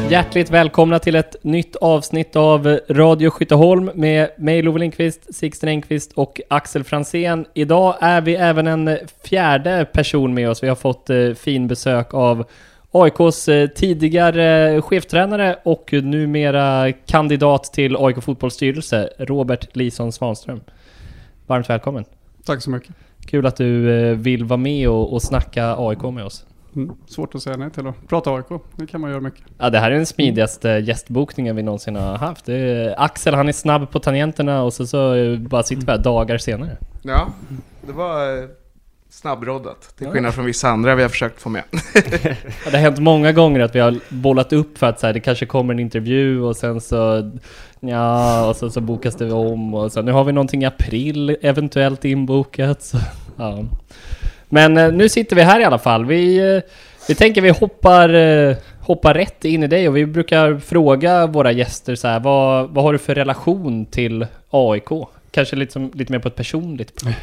Hjärtligt välkomna till ett nytt avsnitt av Radio Skytteholm med mig Love Lindqvist, Sixten Engqvist och Axel Franzén. Idag är vi även en fjärde person med oss. Vi har fått fin besök av AIKs tidigare cheftränare och numera kandidat till AIK fotbollsstyrelse, Robert Lison Svanström. Varmt välkommen. Tack så mycket. Kul att du vill vara med och snacka AIK med oss. Svårt att säga nej till att prata AIK. Det kan man göra mycket. Ja, det här är den smidigaste gästbokningen vi någonsin har haft. Axel, han är snabb på tangenterna och så bara sitter vi här dagar senare. Ja, det var snabbroddat. Till skillnad från vissa andra vi har försökt få med. Det har hänt många gånger att vi har bollat upp för att så här, det kanske kommer en intervju och sen så och så bokas det om och så nu har vi någonting i april eventuellt inbokat. Så, ja. Men nu sitter vi här i alla fall. Vi tänker vi hoppar rätt in i dig och vi brukar fråga våra gäster så här, vad har du för relation till AIK? Kanske lite mer på ett personligt plan.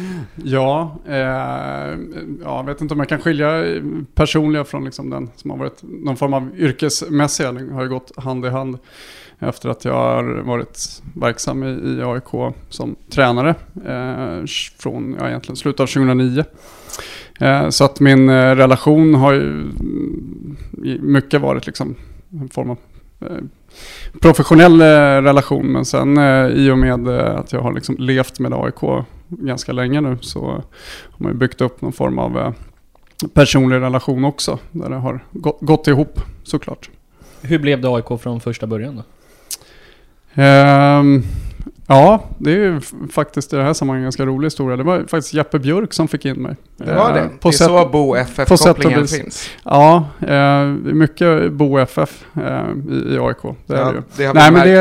Jag vet inte om jag kan skilja personliga från liksom den som har varit någon form av yrkesmässiga. Det har ju gått hand i hand efter att jag har varit verksam i AIK som tränare från egentligen slutet av 2009. Så att min relation har ju mycket varit liksom en form av professionell relation, men sen i och med att jag har liksom levt med AIK ganska länge nu så har man ju byggt upp någon form av personlig relation också där det har gått ihop såklart. Hur blev det AIK från första början då? Ja, det är ju faktiskt i det här sammanhanget en ganska rolig historia. Det var faktiskt Jeppe Björk som fick in mig. Det var det? Det är så Bo FF-kopplingen finns. Ja, mycket Bo FF i AIK. Det är det ju. Nej, men det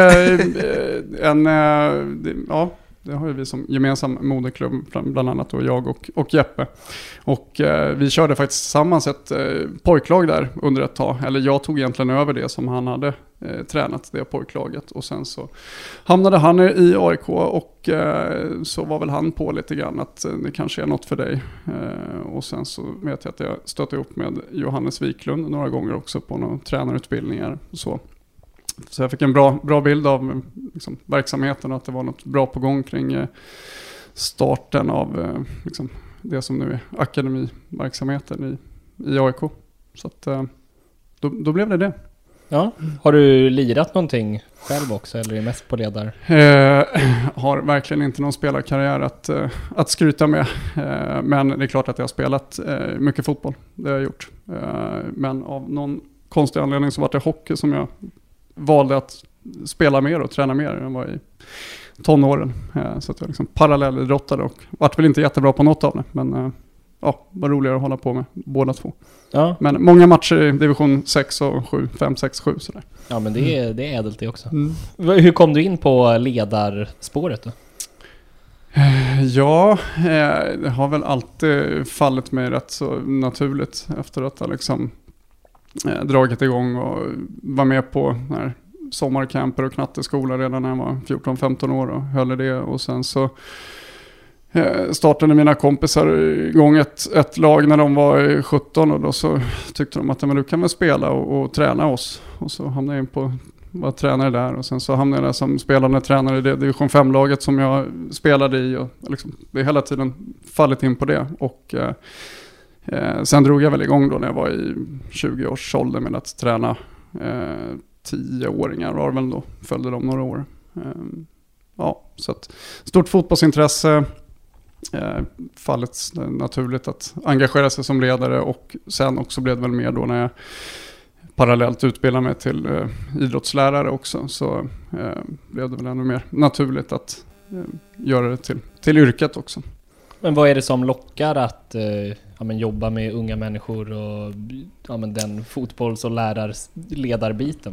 är det har ju vi som gemensam moderklubb, bland annat då jag och Jeppe. Och vi körde faktiskt tillsammans ett pojklag där under ett tag. Eller jag tog egentligen över det som han hade tränat, det pojklaget. Och sen så hamnade han i AIK och så var väl han på lite grann att det kanske är något för dig. Och sen så vet jag att jag stötte ihop med Johannes Wiklund några gånger också på några tränarutbildningar och så. Så jag fick en bra bild av liksom, verksamheten och att det var något bra på gång kring starten av liksom, det som nu är akademiverksamheten i AIK. Så att, då blev det. Ja. Har du lirat någonting själv också eller är mest på ledar? Har verkligen inte någon spelarkarriär att skryta med. Men det är klart att jag har spelat mycket fotboll. Det har jag gjort. Men av någon konstig anledning så var det hockey som jag valde att spela mer och träna mer än jag var i tonåren. Så att jag liksom parallellidrottade och vart väl inte jättebra på något av det. Men var roligare att hålla på med båda två. Ja. Men många matcher i division 6 och 7, 5, 6, 7 sådär. Ja, men det är ädelt det också. Mm. Hur kom du in på ledarspåret då? Det har väl alltid fallit mig rätt så naturligt efter att jag liksom dragit igång och var med på när sommarcamper och knatteskola redan när jag var 14-15 år och höll i det. Och sen så startade mina kompisar igång ett lag när de var 17 och då så tyckte de att du kan väl spela och träna oss. Och så hamnade jag in på var tränare där och sen så hamnade jag där som spelande tränare i det division 5-laget som jag spelade i och liksom, det är hela tiden fallit in på det och sen drog jag väl igång då när jag var i 20-årsåldern med att träna 10-åringar var väl då, följde de några år. Så att stort fotbollsintresse, fallet naturligt att engagera sig som ledare och sen också blev det väl mer då när jag parallellt utbildade mig till idrottslärare också så blev det väl ännu mer naturligt att göra det till yrket också. Men vad är det som lockar att jobba med unga människor och den fotbolls- och ledarbiten?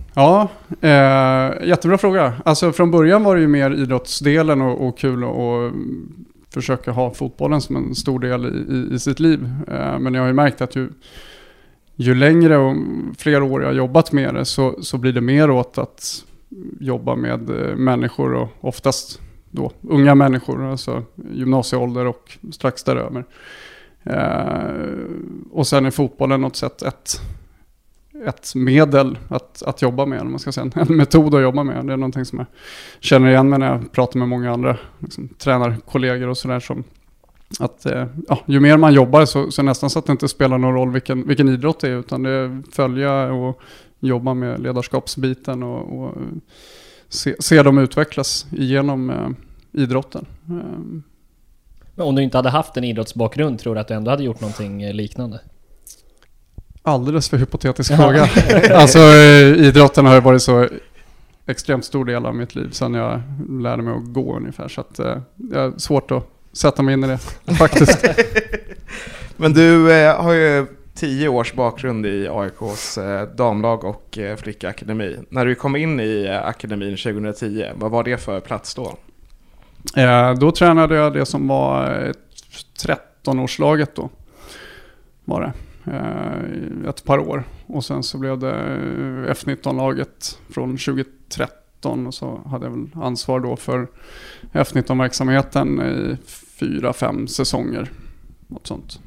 Jättebra fråga. Alltså från början var det ju mer idrottsdelen och kul och försöka ha fotbollen som en stor del i sitt liv. Men jag har ju märkt att ju längre och fler år jag har jobbat med det så blir det mer åt att jobba med människor och oftast då unga människor, alltså gymnasieålder och strax däröver. Och sen är fotbollen något sätt ett medel att jobba med, eller man ska säga en metod att jobba med. Det är någonting som jag känner igen mig när jag pratar med många andra liksom, tränarkollegor och sådär, som att ju mer man jobbar så nästan så att det inte spelar någon roll vilken idrott det är, utan det är följa och jobba med ledarskapsbiten och se dem utvecklas igenom idrotten. Men om du inte hade haft en idrottsbakgrund, tror du att du ändå hade gjort någonting liknande? Alldeles för hypotetisk fråga. Alltså idrotten har ju varit så extremt stor del av mitt liv sedan jag lärde mig att gå ungefär, så att det är svårt att sätta mig in i det faktiskt. Men du har ju 10 års bakgrund i AIKs damlag och flickakademi. När du kom in i akademin 2010, vad var det för plats då? Då tränade jag det som var 13-årslaget då. Var det. Ett par år. Och sen så blev det F19-laget från 2013. Och så hade jag väl ansvar då för F19-verksamheten i 4-5 säsonger. Något sånt.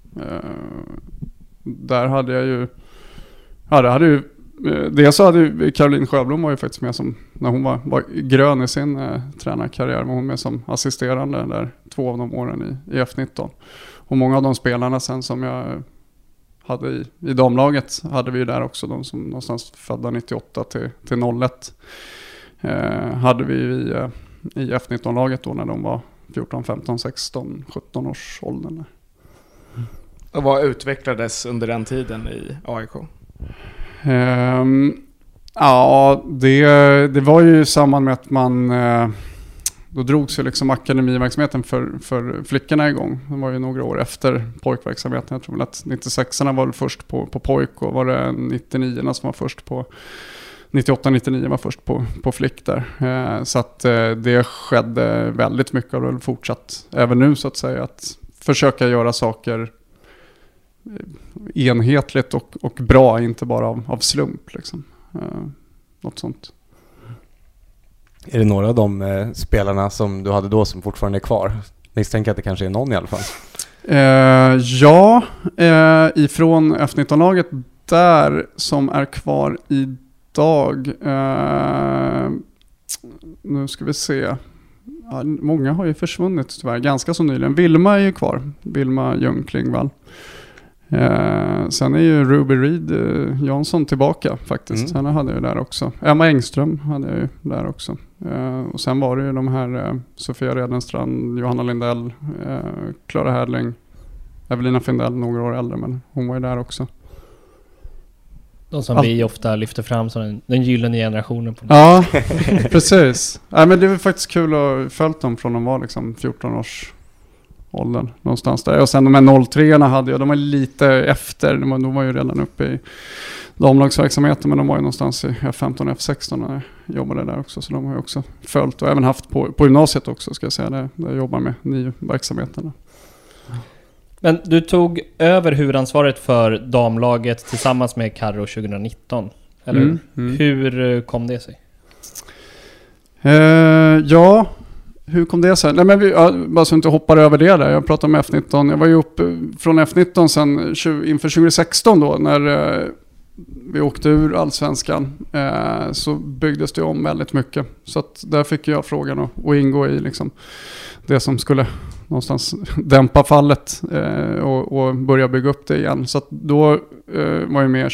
Där hade jag ju... Ja, det hade ju... Det så hade Caroline Sjöblom var ju faktiskt med som... När hon var grön i sin tränarkarriär var hon med som assisterande där 2 av de åren i F19. Och många av de spelarna sen som jag hade i damlaget hade vi ju där också. De som någonstans födda 98 till 01 hade vi i F19-laget då när de var 14, 15, 16, 17 års åldern. Och vad utvecklades under den tiden i AIK? Ja, det var ju i samband med att man... Då drogs ju liksom akademiverksamheten för flickorna igång. Det var ju några år efter pojkverksamheten. Jag tror väl att 96-arna var först på pojk, och var det 99-arna som var först på... 98-99 var först på flick där. Så att det skedde väldigt mycket, och det har fortsatt även nu så att säga, att försöka göra saker enhetligt och bra, inte bara av slump liksom. Något sånt. Är det några av de spelarna som du hade då som fortfarande är kvar? Misstänker att det kanske är någon i alla fall. Ifrån F19-laget där som är kvar idag. Nu ska vi se. Ja, många har ju försvunnit tyvärr, ganska så nyligen. Vilma är ju kvar. Vilma Ljungklingvall. Sen är ju Ruby Reed Jansson tillbaka faktiskt. Henne hade jag ju där också. Emma Engström hade jag ju där också. Och sen var det ju de här Sofia Redenstrand, Johanna Lindell, Klara Härling, Evelina Findell, några år äldre, men hon var ju där också. De som vi ofta lyfter fram som den gyllene generationen. Ja, precis. Men det var faktiskt kul att följa dem från de var liksom 14 års åldern någonstans där. Och sen de här 03-arna hade jag, de var lite efter, de var ju redan uppe i damlagsverksamheten, men de var ju någonstans i F15 och F16 när jag jobbade där också, så de har ju också följt och även haft på gymnasiet också, ska jag säga, där jag jobbar med NIU-verksamheterna. Men du tog över huvudansvaret för damlaget tillsammans med Karo 2019, eller hur kom det sig? Ja, hur kom det sig? Nej, men bara så inte hoppar över det där. Jag pratade med F19. Jag var ju upp från F19 sen inför 2016 då, när vi åkte ur Allsvenskan, så byggdes det om väldigt mycket. Så att där fick jag frågan att ingå i liksom det som skulle någonstans dämpa fallet och börja bygga upp det igen. Så att då var jag med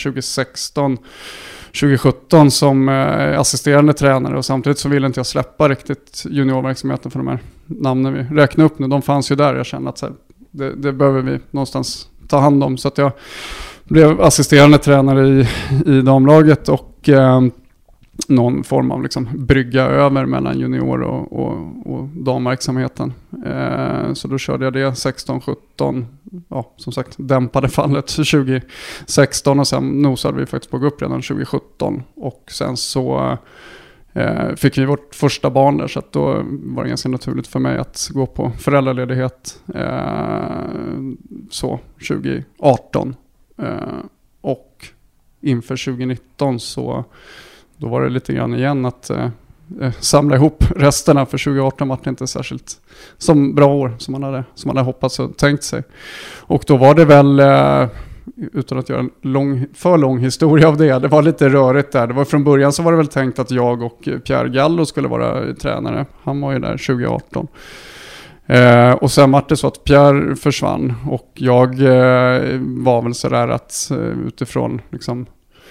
2016-2017 som assisterande tränare, och samtidigt så ville inte jag släppa riktigt juniorverksamheten, för de här namnen vi räknar upp nu, de fanns ju där. Jag kände att så här, det behöver vi någonstans ta hand om, så att jag blev assisterande tränare i damlaget och någon form av liksom brygga över mellan junior och damverksamheten. Så då körde jag det 16-17, ja, som sagt dämpade fallet 2016, och sen nosade vi faktiskt på att gå upp redan 2017, och sen så fick vi vårt första barn där, så att då var det ganska naturligt för mig att gå på föräldraledighet så 2018, och inför 2019 så då var det lite grann igen att samla ihop resterna, för 2018 var det inte särskilt som bra år som man hade hoppats och tänkt sig. Och då var det väl utan att göra en för lång historia av det. Det var lite rörigt där. Det var från början så var det väl tänkt att jag och Pierre Gallo skulle vara tränare. Han var ju där 2018. Och sen var det så att Pierre försvann och jag var väl sådär att utifrån liksom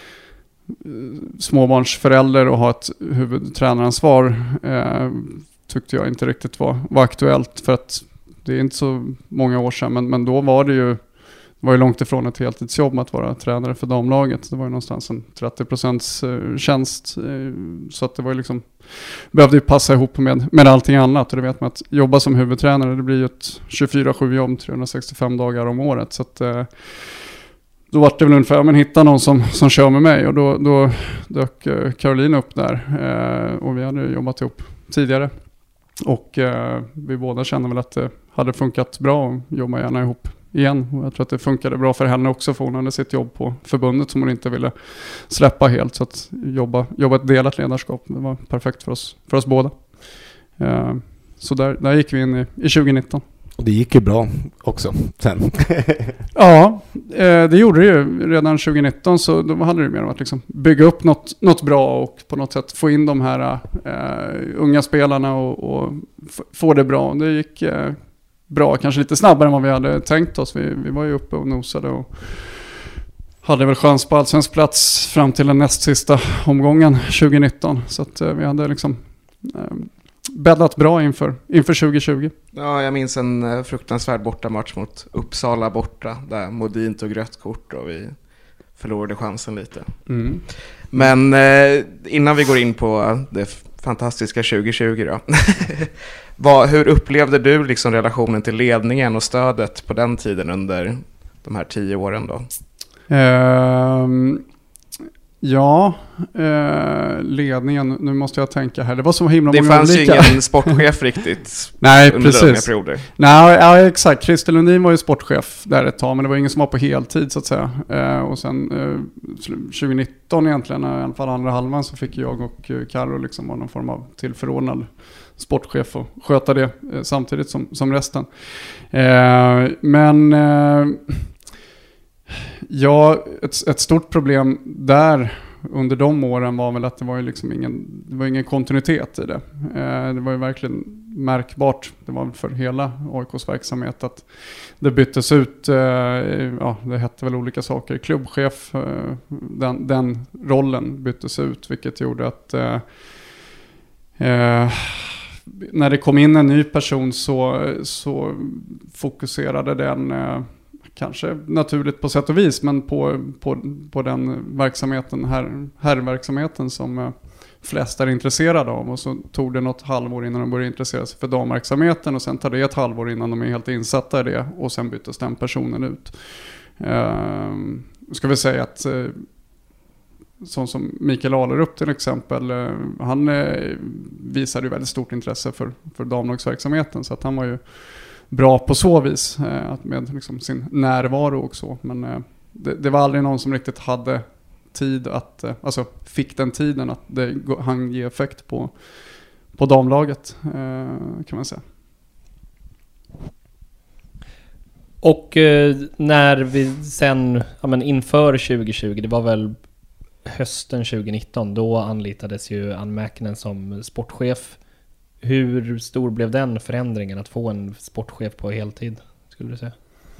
småbarnsförälder och ha ett huvudtränaransvar tyckte jag inte riktigt var aktuellt, för att det är inte så många år sedan, men då var det ju långt ifrån ett heltidsjobb att vara tränare för damlaget. Det var ju någonstans en 30% tjänst, så att det var ju liksom, behövde ju passa ihop med allting annat, och det vet man att jobba som huvudtränare, det blir ju ett 24/7 jobb, 365 dagar om året, så att då var det väl ungefär, men hitta någon som kör med mig, och då dök Caroline upp där, och vi hade jobbat ihop tidigare, och vi båda kände väl att det hade funkat bra och jobba gärna ihop igen, och jag tror att det funkade bra för henne också, för hon hade sitt jobb på förbundet som hon inte ville släppa helt, så att jobba ett delat ledarskap, det var perfekt för oss båda. Så där gick vi in i 2019. Och det gick ju bra också sen. Ja, det gjorde det ju. Redan 2019 så då hade det mer om att liksom bygga upp något bra och på något sätt få in de här unga spelarna och få det bra. Det gick bra, kanske lite snabbare än vad vi hade tänkt oss. Vi var ju uppe och nosade och hade väl chans på allsvensk plats fram till den näst sista omgången 2019. Så att vi hade liksom bäddat bra inför 2020. Ja, jag minns en fruktansvärd bortamatch mot Uppsala borta, där Modin tog rött kort och vi förlorade chansen lite. Mm. Men innan vi går in på det fantastiska 2020 då. Hur upplevde du liksom relationen till ledningen och stödet på den tiden under de här 10 åren då? Ledningen, nu måste jag tänka här. Det var så himla det många olika. Det fanns ju ingen sportchef riktigt. Nej, under precis. Perioder. Nej, ja, exakt. Christer Lundin var ju sportchef där ett tag, men det var ingen som var på heltid så att säga. Och sen 2019 egentligen, i alla fall andra halvan, så fick jag och Karo liksom vara någon form av tillförordnad sportchef och sköta det samtidigt som resten. Ja, ett stort problem där under de åren var väl att det var ju liksom ingen kontinuitet i det. Det var ju verkligen märkbart, det var för hela AIKs verksamhet, att det byttes ut, det hette väl olika saker, klubbchef, den rollen byttes ut, vilket gjorde att när det kom in en ny person så fokuserade den kanske naturligt på sätt och vis, men på den verksamheten, herrverksamheten som flest är intresserade av, och så tog det något halvår innan de började intressera sig för damverksamheten, och sen tar det ett halvår innan de är helt insatta i det, och sen byttes den personen ut. Ska vi säga att sån som Mikael Alerup till exempel, han visade ju väldigt stort intresse för damlagsverksamheten, så att han var ju bra på så vis, med liksom sin närvaro och så. Men det var aldrig någon som riktigt hade tid att, alltså fick den tiden att det hann ge effekt på damlaget, kan man säga. Och när vi sen, inför 2020, det var väl hösten 2019, då anlitades ju Ann Mäkinen som sportchef. Hur stor blev den förändringen att få en sportchef på heltid, skulle du säga?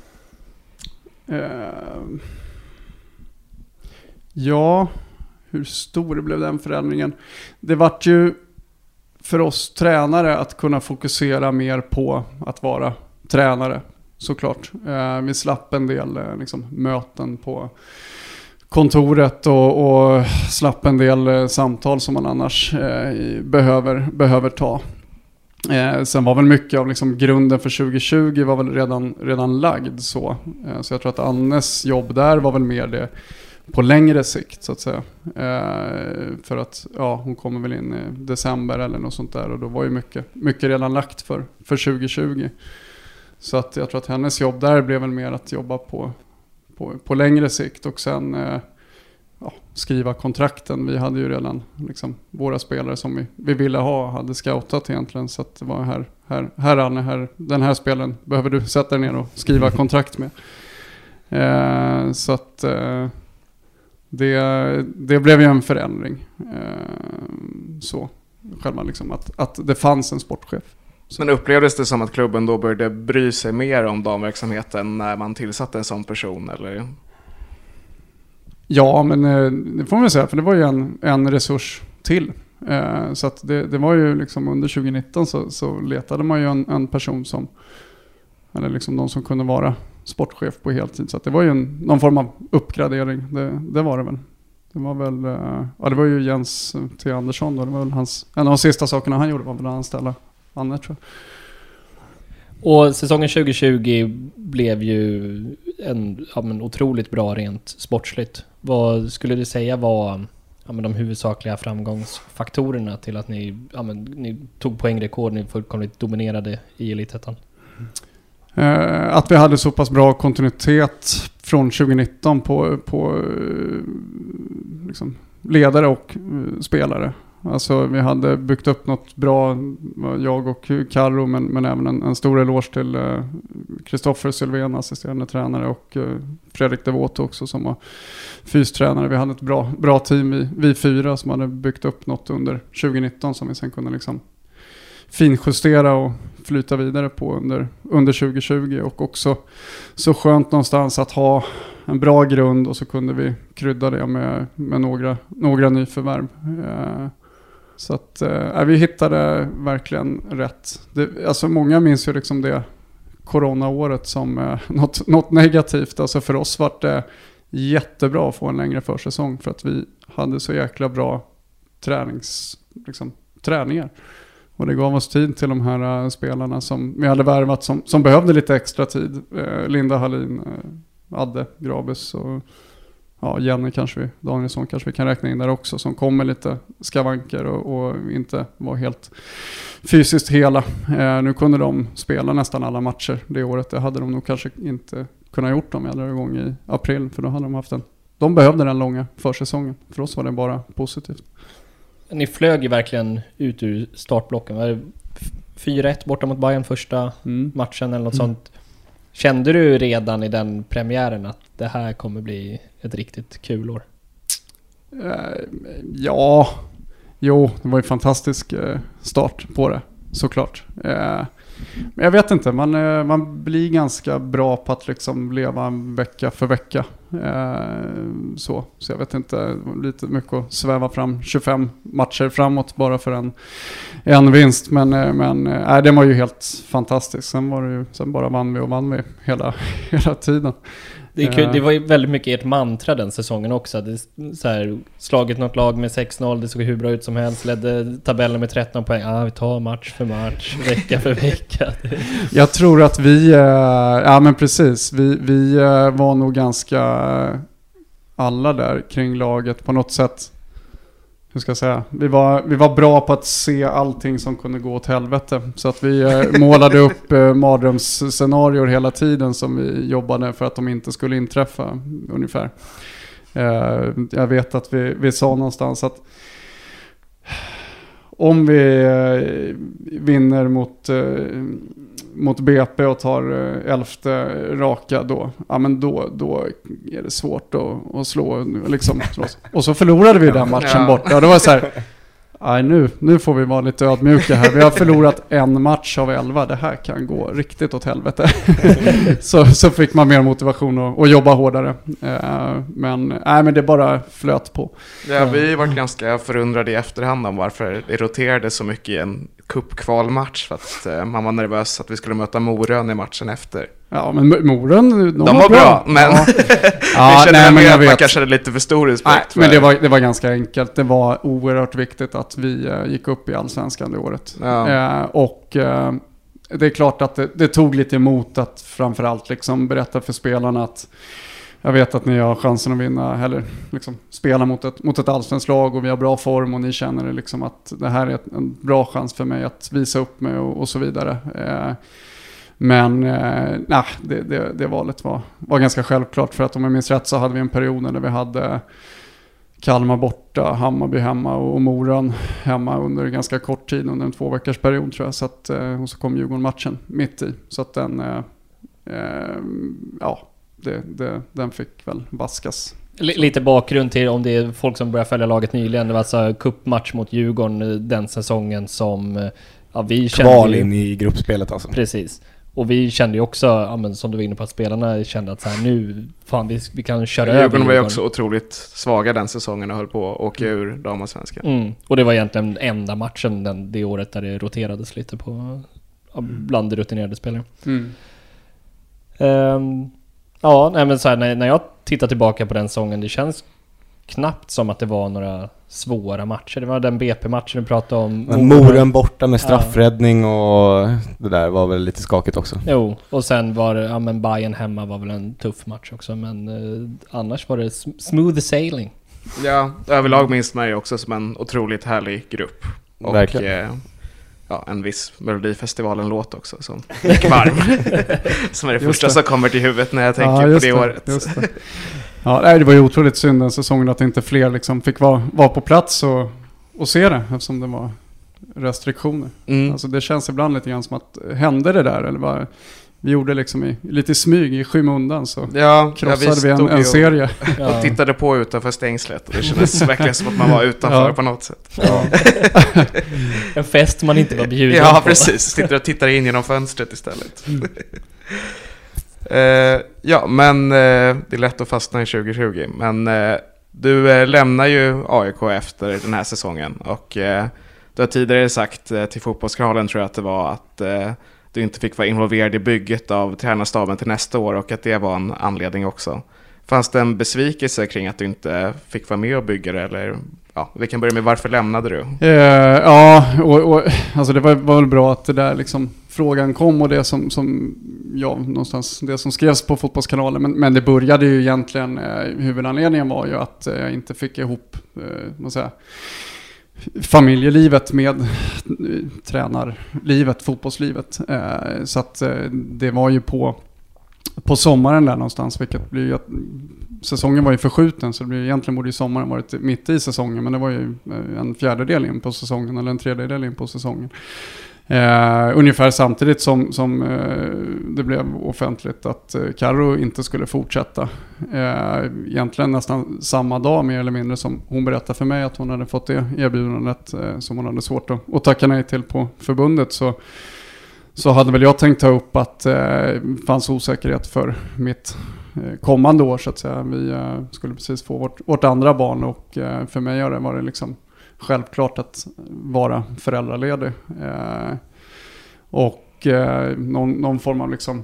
Ja, hur stor blev den förändringen? Det vart ju för oss tränare att kunna fokusera mer på att vara tränare, såklart. Vi slapp en del möten på kontoret och slapp en del samtal som man annars behöver ta. Sen var väl mycket av grunden för 2020 var väl redan lagd så jag tror att Annes jobb där var väl mer det på längre sikt så att säga. För att hon kommer väl in i december eller något sånt där, och då var ju mycket redan lagt för 2020. Så att jag tror att hennes jobb där blev väl mer att jobba på längre sikt, och sen skriva kontrakten. Vi hade ju redan våra spelare som vi ville hade scoutat egentligen, så att det var här Anne, den här spelaren behöver du sätta dig ner och skriva kontrakt med. Så att det blev ju en förändring. Så själva liksom att det fanns en sportchef. Men upplevdes det som att klubben då började bry sig mer om damverksamheten när man tillsatte en sån person, eller? Ja, men det får man säga, för det var ju en resurs till. Så att det var ju liksom under 2019 så letade man ju en person som, eller liksom någon som kunde vara sportchef på heltid. Så att det var ju någon form av uppgradering, det var det väl. Det var väl, det var ju Jens T. Andersson då, det var väl en av de sista sakerna han gjorde var väl att anställa Anne, tror jag. Och säsongen 2020 blev ju en otroligt bra rent sportsligt. Vad skulle du säga var de huvudsakliga framgångsfaktorerna till att ni tog poängrekord, ni fullkomligt dominerade i Elitettan? Att vi hade så pass bra kontinuitet från 2019 på liksom ledare och spelare. Alltså vi hade byggt upp något bra, jag och Karro, men även en stor eloge till Kristoffer Sylvén, assisterande tränare, och Fredrik Devoto också som var fystränare. Vi hade ett bra team, vi 4 som hade byggt upp något under 2019 som vi sen kunde liksom finjustera och flyta vidare på under 2020, och också så skönt någonstans att ha en bra grund, och så kunde vi krydda det med några nyförvärv. Så att vi hittade verkligen rätt. Alltså många minns ju liksom det coronaåret som något negativt. Alltså för oss var det jättebra att få en längre försäsong, för att vi hade så jäkla bra träningar. Och det gav oss tid till de här spelarna som vi hade värvat som behövde lite extra tid. Linda Hallin, Adde Grabus och Jenny Danielsson kanske vi kan räkna in där också, som kom med lite skavanker och inte var helt fysiskt hela. Nu kunde de spela nästan alla matcher det året. Det hade de nog kanske inte kunnat gjort dem eller igång i april, för då hade de haft de behövde den långa försäsongen. För oss var det bara positivt. Ni flög ju verkligen ut ur startblocken. Var det 4-1 borta mot Bayern första matchen eller något sånt? Kände du redan i den premiären att det här kommer bli ett riktigt kul år? Det var en fantastisk start på det, såklart. Men jag vet inte, man blir ganska bra på att liksom leva vecka för vecka. Så jag vet inte, lite mycket att sväva fram 25 matcher framåt bara för en vinst. Men det var ju helt fantastiskt. Sen bara vann vi hela tiden. Det är kul. Det var ju väldigt mycket ert mantra den säsongen också. Det så här, slagit något lag med 6-0, det såg hur bra ut som helst, ledde tabellen med 13 poäng. Vi tar match för match, vecka för vecka. Jag tror att vi var nog ganska alla där kring laget på något sätt. Hur ska jag säga? Vi var bra på att se allting som kunde gå åt helvete. Så att vi målade upp mardrömsscenarier hela tiden som vi jobbade för att de inte skulle inträffa ungefär. Jag vet att vi sa någonstans att om vi vinner mot BP och tar 11:e raka då är det svårt att slå liksom. Och så förlorade vi den matchen borta, och det var så här, nu får vi vara lite ödmjuka här. Vi har förlorat en match av 11, det här kan gå riktigt åt helvete. så fick man mer motivation att jobba hårdare. Men det bara flöt på. Ja, vi var ganska förundrade i efterhand om varför det roterade så mycket i en cupkvalmatch, för att man var nervös att vi skulle möta Morön i matchen efter. Ja, men Morön, de var bra, men vi kände att man kanske hade lite för stor respekt. Men det var ganska enkelt. Det var oerhört viktigt att vi gick upp i Allsvenskan det året. Och det är klart att det tog lite emot att framförallt liksom berätta för spelarna att jag vet att ni har chansen att vinna eller liksom spela mot ett allsvenskt lag, och vi har bra form, och ni känner det liksom att det här är en bra chans för mig att visa upp mig och så vidare. Men det valet var ganska självklart, för att om jag minns rätt så hade vi en period där vi hade Kalmar borta, Hammarby hemma och Moran hemma under ganska kort tid, under en 2 veckors period tror jag. Så att, och så kom Djurgården-matchen mitt i. Så att den fick väl vaskas. Lite bakgrund till om det är folk som börjar följa laget nyligen. Det var alltså cupmatch mot Djurgården den säsongen som vi kände kval in i gruppspelet alltså. Precis. Och vi kände ju också, som du var inne på, att spelarna kände att så här, nu fan vi kan köra över. Djurgården var ju också otroligt svaga den säsongen och höll på att åka ur damallsvenskan. Och det var egentligen enda matchen det året där det roterades lite på bland rutinerade spelare. Men så här, när jag tittar tillbaka på den säsongen, det känns knappt som att det var några svåra matcher. Det var den BP-matchen du pratade om. Moren borta med straffräddning och det där var väl lite skakigt också. Jo, och sen var det, Bayern hemma var väl en tuff match också, men annars var det smooth sailing. Ja, överlag minns man ju också som en otroligt härlig grupp. Och verkligen. En viss Melodifestivalen-låt också som gick varm. Som är det första som kommer till huvudet när jag tänker på det året. Just det. Ja, det var ju otroligt synd den säsongen att inte fler liksom fick vara på plats och se det, eftersom det var restriktioner. Alltså det känns ibland lite grann som att hände det där, eller vad vi gjorde liksom lite smyg i skymundan, så krossade vi en serie. Och tittade på utanför stängslet och det kändes verkligen som att man var utanför på något sätt. Ja. En fest man inte var bjuden på. Ja, precis. Sitter och tittar in genom fönstret istället. Men det är lätt att fastna i 2020. Men du lämnar ju AIK efter den här säsongen. Och du har tidigare sagt till Fotbollskanalen, tror jag att det var, att du inte fick vara involverad i bygget av tränarstaben till nästa år, och att det var en anledning också. Fanns det en besvikelse kring att du inte fick vara med och bygga det? Eller, vi kan börja med, varför lämnade du? Alltså det var väl bra att det där liksom frågan kom, och det som någonstans det som skrevs på Fotbollskanalen, men det började ju egentligen, huvudanledningen var ju att jag inte fick ihop familjelivet med tränarlivet, fotbollslivet, så att det var ju på sommaren där någonstans, vilket blir ju att säsongen var ju förskjuten, så det blir egentligen borde ju sommaren varit mitt i säsongen, men det var ju en fjärdedel in på säsongen, eller en tredjedel in på säsongen. Ungefär samtidigt som det blev offentligt att Karo inte skulle fortsätta. Egentligen nästan samma dag mer eller mindre som hon berättade för mig att hon hade fått det erbjudandet som hon hade svårt att tacka nej till på förbundet, så hade väl jag tänkt ta upp att det fanns osäkerhet för mitt kommande år, så att säga. Vi skulle precis få vårt andra barn, och för mig var det liksom självklart att vara föräldraledig. Och någon form av liksom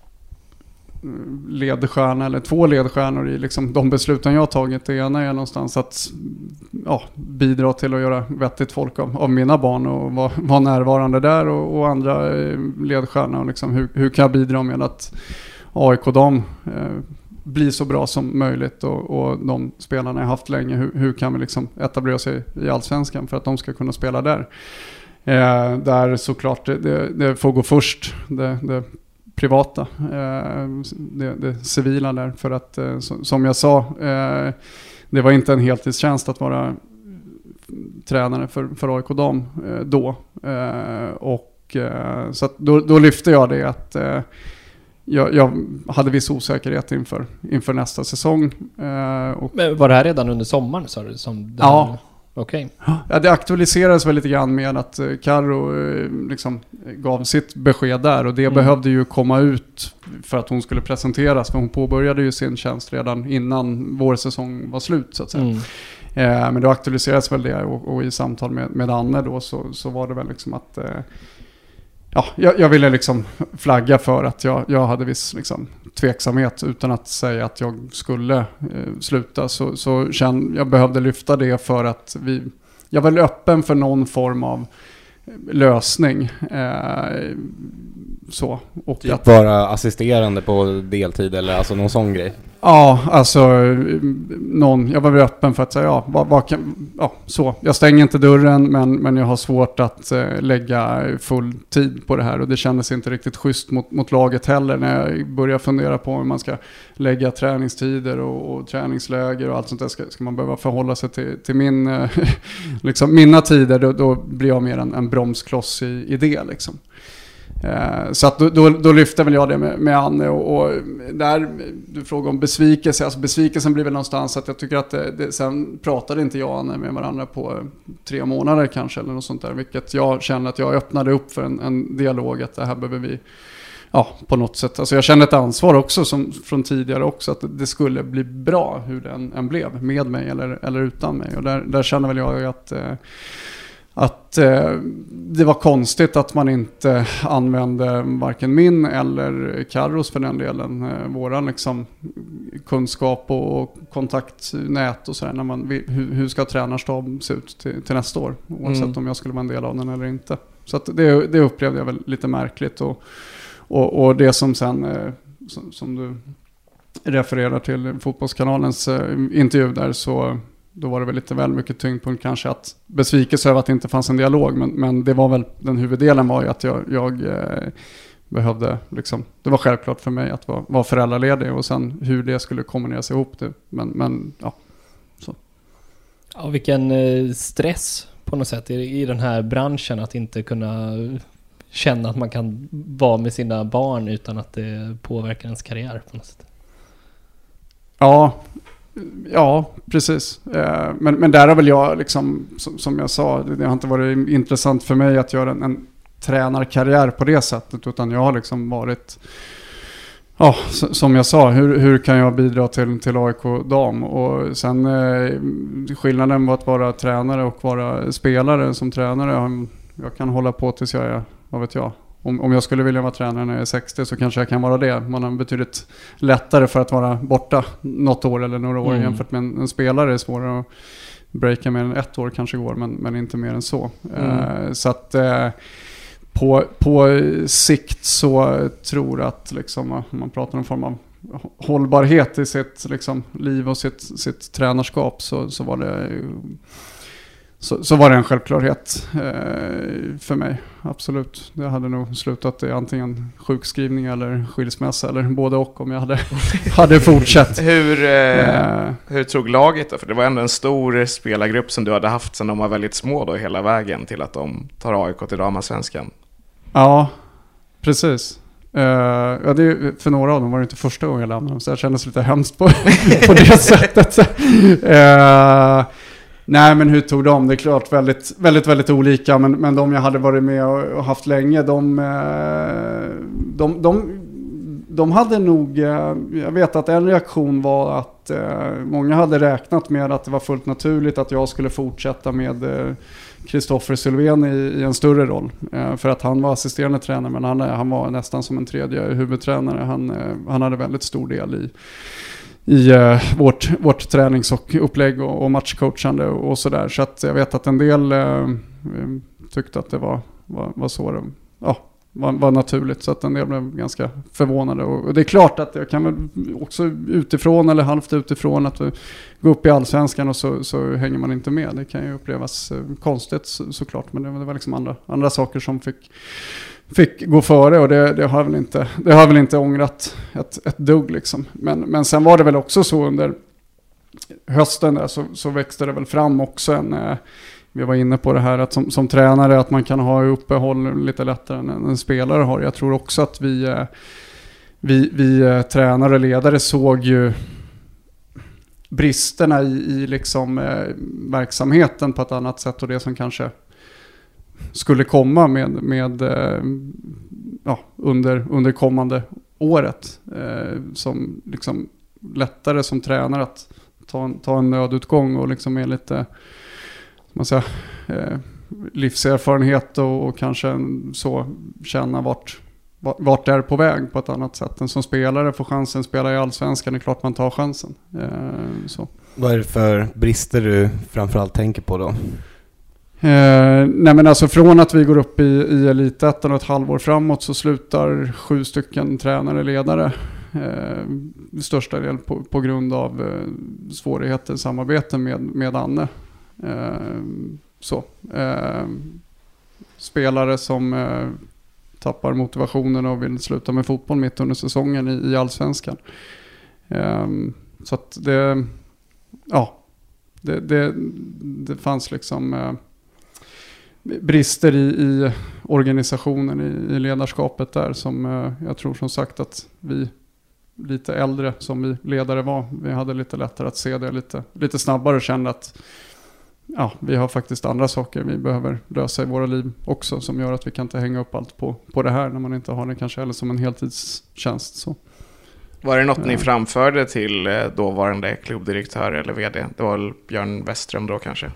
ledstjärna, eller 2 ledstjärnor i liksom de besluten jag har tagit. Det ena är någonstans att bidra till att göra vettigt folk av mina barn och vara närvarande där, och andra ledstjärnor liksom, hur kan jag bidra med att AIK blir så bra som möjligt, och de spelarna jag haft länge, hur kan vi liksom etablera sig i Allsvenskan för att de ska kunna spela där. Där såklart det får gå först, det privata, det civila där, för att som jag sa, det var inte en heltidstjänst att vara tränare för AIK dam då, och så att då lyfte jag det att jag hade viss osäkerhet inför nästa säsong. Men var det här redan under sommaren, sa du? Ja. Okej. Ja, det aktualiserades väl lite grann med att Karo liksom gav sitt besked där, och det behövde ju komma ut för att hon skulle presenteras, för hon påbörjade ju sin tjänst redan innan vår säsong var slut, så att säga. Men då aktualiserades väl det, och i samtal med Anne då så var det väl liksom att jag ville liksom flagga för att jag hade viss liksom tveksamhet, utan att säga att jag skulle sluta, så jag behövde lyfta det för att jag var öppen för någon form av lösning, så, och typ att vara assisterande på deltid, eller alltså någon sån grej. Ja, alltså jag var öppen för att säga så. Jag stänger inte dörren, men jag har svårt att lägga full tid på det här, och det kändes inte riktigt schysst mot laget heller när jag började fundera på hur man ska lägga träningstider och träningsläger och allt sånt där. Ska man behöva förhålla sig till min liksom mina tider, då blir jag mer en bromskloss i det liksom. Så att då lyfter väl jag det med Anne och där du frågar om besvikelse. Alltså besvikelsen blir väl någonstans att jag tycker att sen pratade inte jag och Anne med varandra på 3 månader kanske eller något sånt där, vilket jag känner att jag öppnade upp för en dialog att det här behöver vi på något sätt. Alltså jag kände ett ansvar också som från tidigare också att det skulle bli bra hur den än blev med mig eller utan mig och där känner väl jag att det var konstigt att man inte använde varken min eller Carros för den delen våran liksom kunskap och kontaktnät och sådär när man hur ska tränarstab se ut till nästa år oavsett om jag skulle vara en del av den eller inte. Så att det upplevde jag väl lite märkligt och det som sen som du refererar till Fotbollskanalens intervju där så då var det väl lite väl mycket tyngdpunkt kanske att besvikelse över att det inte fanns en dialog men det var väl den huvuddelen var ju att jag behövde liksom, det var självklart för mig att vara föräldraledig och sen hur det skulle kombineras ihop det men så. Ja, vilken stress på något sätt i den här branschen att inte kunna känna att man kan vara med sina barn utan att det påverkar ens karriär på något sätt. Ja, precis. Men där har väl jag liksom, som jag sa, det har inte varit intressant för mig att göra en tränarkarriär på det sättet, utan jag har liksom varit, som jag sa, hur kan jag bidra till AIK dam? Och sen skillnaden var att vara tränare och vara spelare som tränare. Jag kan hålla på tills jag är, vad vet jag. Om jag skulle vilja vara tränare när jag är 60 så kanske jag kan vara det. Man har betydligt lättare för att vara borta något år eller några år jämfört med en spelare. Det är svårare att breaka mer än 1 år kanske går, men inte mer än så. Så att på sikt så tror jag att liksom, om man pratar om form av hållbarhet i sitt liksom, liv och sitt tränarskap så var det... Så var det en självklarhet för mig, absolut. Det hade nog slutat i antingen sjukskrivning eller skilsmässa eller både och om jag hade fortsatt. Hur tog laget då? För det var ändå en stor spelargrupp som du hade haft sedan de var väldigt små då hela vägen till att de tar AIK till damallsvenskan. Ja, precis. För några av dem var det inte första gången jag lämnade dem, så jag kändes lite hemskt på det sättet. Nej, men hur tog de? Det är klart väldigt, väldigt, väldigt olika, men de jag hade varit med och haft länge, de hade nog, jag vet att en reaktion var att många hade räknat med att det var fullt naturligt att jag skulle fortsätta med Kristoffer Sylvén i en större roll. För att han var assisterande tränare, men han var nästan som en tredje huvudtränare. Han hade väldigt stor del i vårt tränings- och upplägg och matchcoachande och sådär. Så att jag vet att en del tyckte att det var så det var naturligt. Så att en del blev ganska förvånade. Och det är klart att jag kan väl också utifrån eller halvt utifrån att gå upp i allsvenskan och så hänger man inte med. Det kan ju upplevas konstigt såklart. Men det var liksom andra saker som fick gå före och det har väl inte ångrat ett dugg liksom. Men sen var det väl också så under hösten där så växte det väl fram också vi var inne på det här att som tränare att man kan ha uppehåll lite lättare än en spelare har. Jag tror också att vi tränare och ledare såg ju bristerna i liksom verksamheten på ett annat sätt och det som kanske skulle komma med under kommande året som liksom lättare som tränare att ta en nödutgång och liksom är lite man säger, livserfarenhet och kanske så känna vart det är på väg på ett annat sätt än som spelare får chansen spela i allsvenskan. Det är klart man tar chansen. Så. Vad är det för brister du framförallt tänker på då? Nej men alltså från att vi går upp i elitettan och ett halvår framåt så slutar 7 stycken tränare ledare största del på grund av svårigheter i samarbete med Anne. Spelare som tappar motivationen och vill sluta med fotboll mitt under säsongen i allsvenskan. Så att det fanns liksom brister i organisationen, i ledarskapet där, som jag tror som sagt att vi lite äldre som vi ledare var, vi hade lite lättare att se det lite snabbare och kände att vi har faktiskt andra saker vi behöver lösa i våra liv också, som gör att vi kan inte hänga upp allt på det här när man inte har det kanske eller som en heltidstjänst. Så. Var det något ni framförde till dåvarande klubbdirektör eller vd? Det var väl Björn Westström då kanske?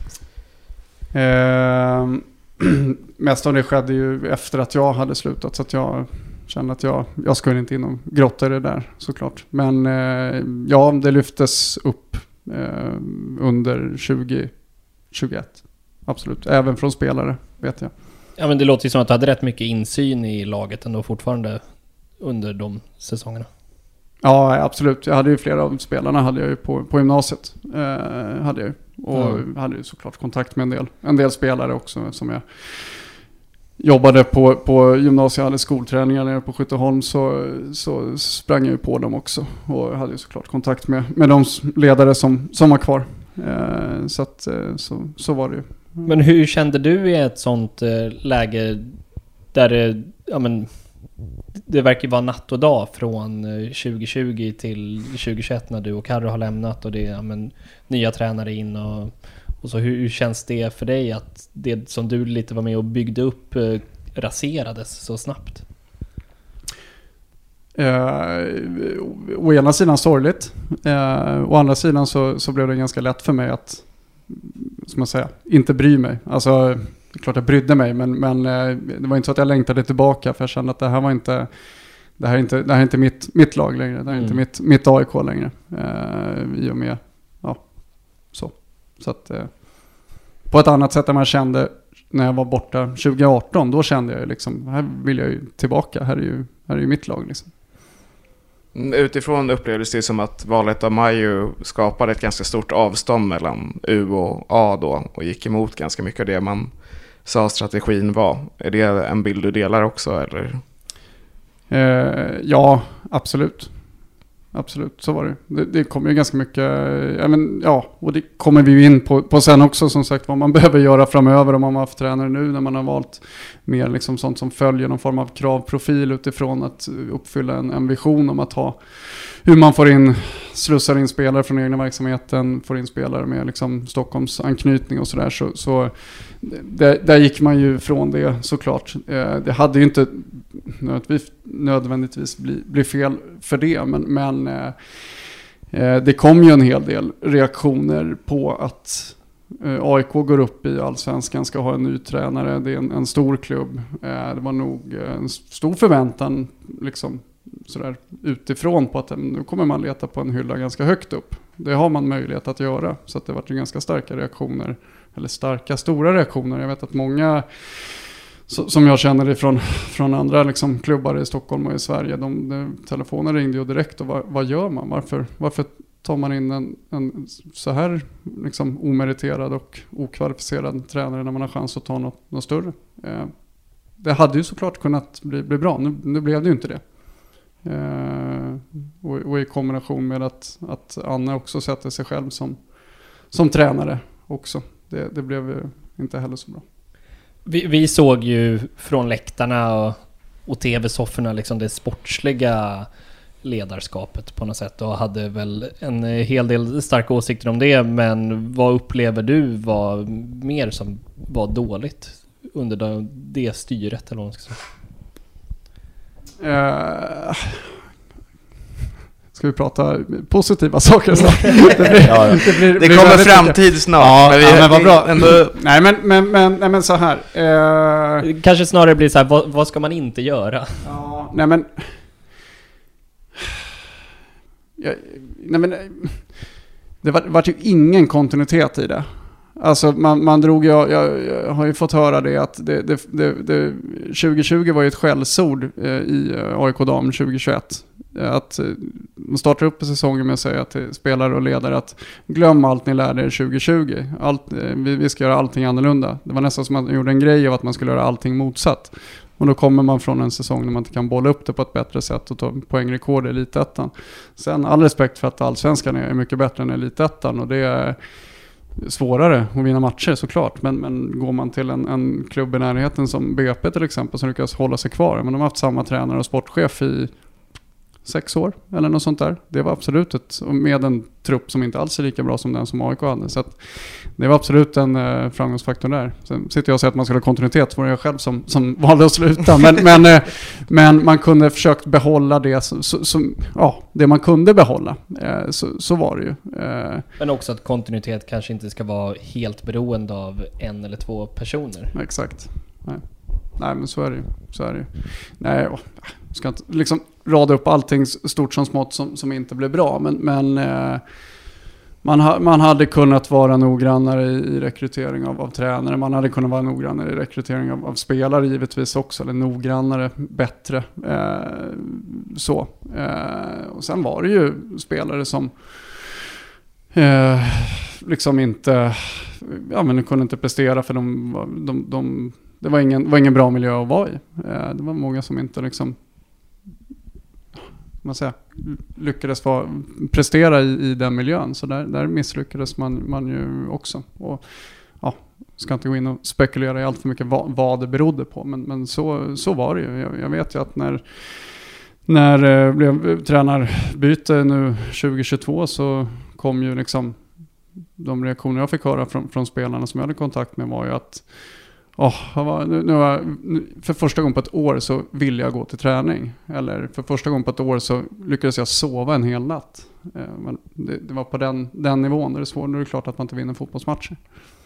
Mest av det skedde ju efter att jag hade slutat, så att jag kände att jag skulle inte in och grotta i det där såklart. Men det lyftes upp under 2021. Absolut, även från spelare vet jag. Ja, men det låter ju som att du hade rätt mycket insyn i laget ändå fortfarande under de säsongerna. Ja, absolut. Jag hade ju flera av spelarna hade jag ju på gymnasiet. Hade jag ju. Och hade ju såklart kontakt med en del spelare också som jag jobbade på gymnasiet, hade skolträningar nere på Skytteholm, så sprang jag ju på dem också och hade ju såklart kontakt med de ledare som var kvar. Så var det ju. Men hur kände du i ett sånt läge där det verkar vara natt och dag från 2020 till 2021 när du och Karro har lämnat och det är nya tränare in och så hur känns det för dig att det som du lite var med och byggde upp raserades så snabbt? Å ena sidan sorgligt, å andra sidan så blev det ganska lätt för mig att, ska man säga, inte bry mig. Alltså, det är klart jag brydde mig, men det var inte så att jag längtade tillbaka, för jag kände att det här är inte mitt lag längre, det här är inte mitt AIK längre, i och med så att på ett annat sätt än man kände när jag var borta 2018, då kände jag liksom, här vill jag ju tillbaka, här är ju mitt lag liksom. Utifrån upplevdes det som att valet av Maiju skapade ett ganska stort avstånd mellan U och A då och gick emot ganska mycket av det man sa strategin var. Är det en bild du delar också eller? Ja, absolut. Absolut, så var det. Det kommer ju ganska mycket, och det kommer vi ju in på sen också, som sagt, vad man behöver göra framöver om man har haft tränare nu när man har valt mer liksom sånt som följer någon form av kravprofil utifrån att uppfylla en vision om att ha hur man slussar in spelare från egna verksamheten, får in spelare med liksom Stockholms anknytning och sådär, så där gick man ju från det såklart. Det hade ju inte nödvändigtvis bli fel för det, men det kom ju en hel del reaktioner på att AIK går upp i Allsvenskan, ska ha en ny tränare, det är en stor klubb. Det var nog en stor förväntan liksom sådär utifrån på att nu kommer man leta på en hylla ganska högt upp. Det har man möjlighet att göra, så att det var ju ganska starka reaktioner, eller stora reaktioner. Jag vet att många som jag känner det från andra liksom klubbar i Stockholm och i Sverige, telefonen ringde ju direkt och vad gör man? Varför tar man in en så här liksom omeriterad och okvalificerad tränare när man har chans att ta något större? Det hade ju såklart kunnat bli bra, nu blev det ju inte det. Och i kombination med att Anne också sätter sig själv som tränare också. Det blev inte heller så bra. Vi såg ju från läktarna och tv-sofforna liksom det sportsliga ledarskapet på något sätt och hade väl en hel del starka åsikter om det, men vad upplever du var mer som var dåligt under det styret eller vad man ska säga? Ska vi prata positiva saker så? Det kommer framtid snart. Men vad bra. Nej men så här. Kanske snarare blir så här, vad ska man inte göra? Ja, nej men det var ju ingen kontinuitet i det. Alltså man drog, jag har ju fått höra det att det 2020 var ju ett skällsord i AIK Dam 2021. Att man startar upp säsongen med att säga till spelare och ledare att glöm allt ni lärde er 2020. Vi ska göra allting annorlunda. Det var nästan som att man gjorde en grej av att man skulle göra allting motsatt. Och då kommer man från en säsong när man inte kan bolla upp det på ett bättre sätt och ta poängrekord i Elitettan. Sen all respekt för att Allsvenskan är mycket bättre än Elitettan, och det svårare att vinna matcher såklart, men går man till en klubb i närheten som BP till exempel som lyckas hålla sig kvar, men de har haft samma tränare och sportchef i 6 år eller något sånt där. Det var absolut med en trupp som inte alls är lika bra som den som AIK hade. Så att det var absolut en framgångsfaktor där. Sen sitter jag och säger att man skulle ha kontinuitet, för det var jag själv som valde att sluta. Men man kunde försökt behålla det som det man kunde behålla. Så var det ju. Men också att kontinuitet kanske inte ska vara helt beroende av 1 eller 2 personer. Exakt. Nej, men så är det ju. Nej, jag ska inte liksom rada upp allting stort som smått som inte blev bra. Men man hade kunnat vara noggrannare i rekrytering av tränare. Man hade kunnat vara noggrannare i rekrytering av spelare givetvis också. Eller noggrannare, bättre. Och sen var det ju spelare som liksom inte kunde inte prestera för det var ingen bra miljö att vara i. Det var många som inte liksom lyckades prestera i den miljön. Så där misslyckades man ju också. Och ska inte gå in och spekulera i allt för mycket vad det berodde på. Men så var det ju. Jag vet ju att när det blev tränarbyte nu 2022 så kom ju liksom de reaktioner jag fick höra från spelarna som jag hade kontakt med var ju att för första gången på ett år så ville jag gå till träning. Eller för första gången på ett år så lyckades jag sova en hel natt. Men det var på den nivån. Där det är svårt, då är det klart att man inte vinner fotbollsmatcher.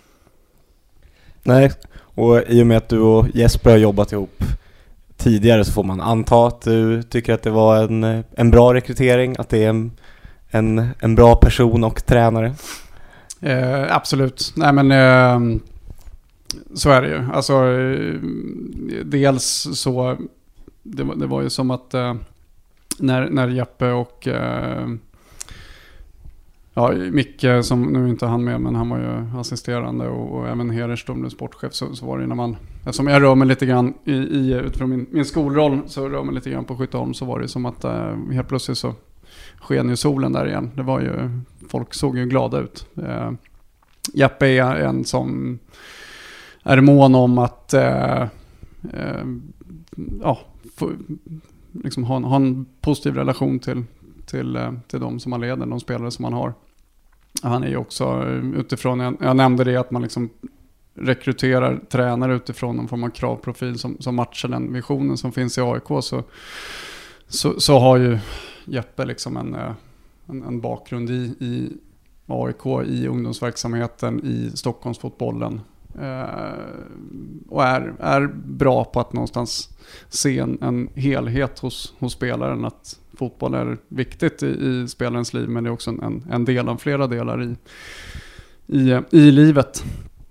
Nej, och i och med att du och Jesper har jobbat ihop tidigare så får man anta att du tycker att det var en bra rekrytering, att det är en bra person och tränare. Absolut. Nej, men så är det ju. Alltså, dels så det var ju som att när Jeppe och Micke, som nu inte han med, men han var ju assisterande och även Hererstorm blev sportchef, så var det när man, som jag rör mig lite grann utifrån min skolroll, så rör mig lite grann på Skytteholm, så var det som att helt plötsligt så sken ju solen där igen. Det var ju, folk såg ju glada ut. Jeppe är en som är mån om att liksom ha en positiv relation till de som man leder, de spelare som man har. Han är ju också utifrån, jag nämnde det, att man liksom rekryterar tränare utifrån någon form av kravprofil som matchar den visionen som finns i AIK, så har ju Jeppe liksom en bakgrund i AIK, i ungdomsverksamheten, i Stockholmsfotbollen. Och är bra på att någonstans se en helhet hos spelaren, att fotboll är viktigt i spelarens liv, men det är också en del av flera delar i livet.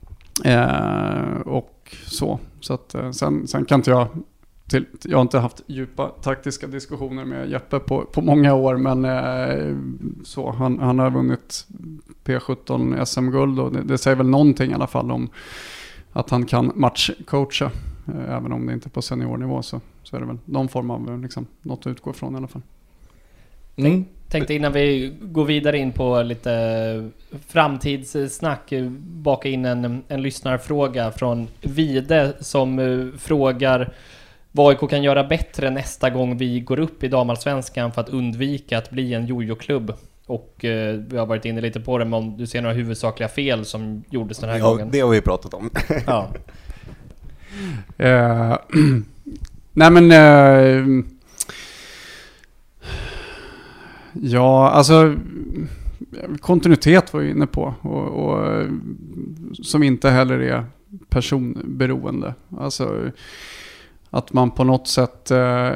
Och så att sen kan inte jag har inte haft djupa taktiska diskussioner med Jeppe på många år, men så han har vunnit P17 SM-guld, och det säger väl någonting i alla fall om att han kan matchcoacha, även om det inte är på seniornivå, så är det väl någon form av liksom, något att utgå ifrån i alla fall. Tänkte innan vi går vidare in på lite framtidssnack baka in en lyssnarfråga från Vide som frågar vad AIK kan göra bättre nästa gång vi går upp i damallsvenskan för att undvika att bli en jojo-klubb. Och vi har varit inne lite på det, men om du ser några huvudsakliga fel som gjordes den här gången. Det har vi pratat om. Ja. Nej, men alltså kontinuitet var jag inne på, och som inte heller är personberoende. Alltså att man på något sätt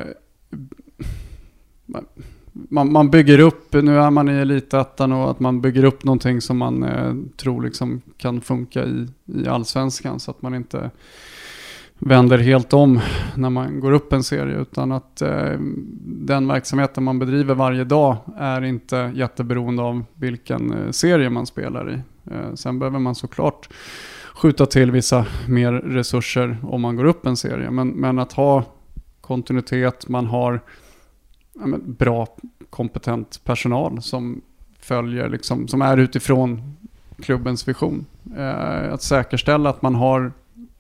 man bygger upp, nu är man i elitettan, och att man bygger upp någonting som man tror liksom kan funka i allsvenskan, så att man inte vänder helt om när man går upp en serie, utan att den verksamheten man bedriver varje dag är inte jätteberoende av vilken serie man spelar i. Sen behöver man såklart skjuta till vissa mer resurser om man går upp en serie, men att ha kontinuitet, man har bra kompetent personal som följer liksom, som är utifrån klubbens vision. Att säkerställa att man har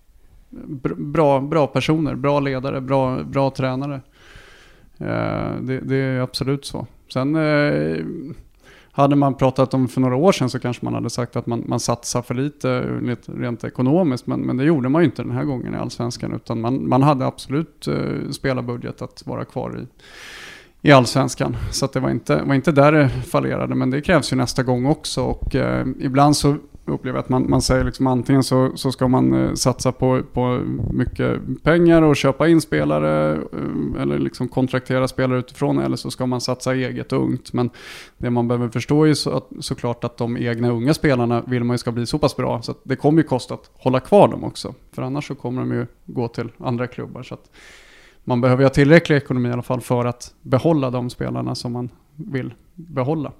bra personer, bra ledare, bra tränare. Det är absolut så. Sen hade man pratat om för några år sedan så kanske man hade sagt att man satsar för lite rent ekonomiskt, men det gjorde man ju inte den här gången i Allsvenskan, utan man hade absolut spelarbudget att vara kvar i Allsvenskan. Så att det var inte där det fallerade, men det krävs ju nästa gång också, och ibland så upplever jag att man säger liksom antingen så ska man satsa på mycket pengar och köpa in spelare eller liksom kontraktera spelare utifrån, eller så ska man satsa eget och ungt. Men det man behöver förstå är såklart att de egna unga spelarna vill man ju ska bli så pass bra, så att det kommer ju kosta att hålla kvar dem också, för annars så kommer de ju gå till andra klubbar. Så att man behöver ha tillräcklig ekonomi i alla fall för att behålla de spelarna som man vill behålla.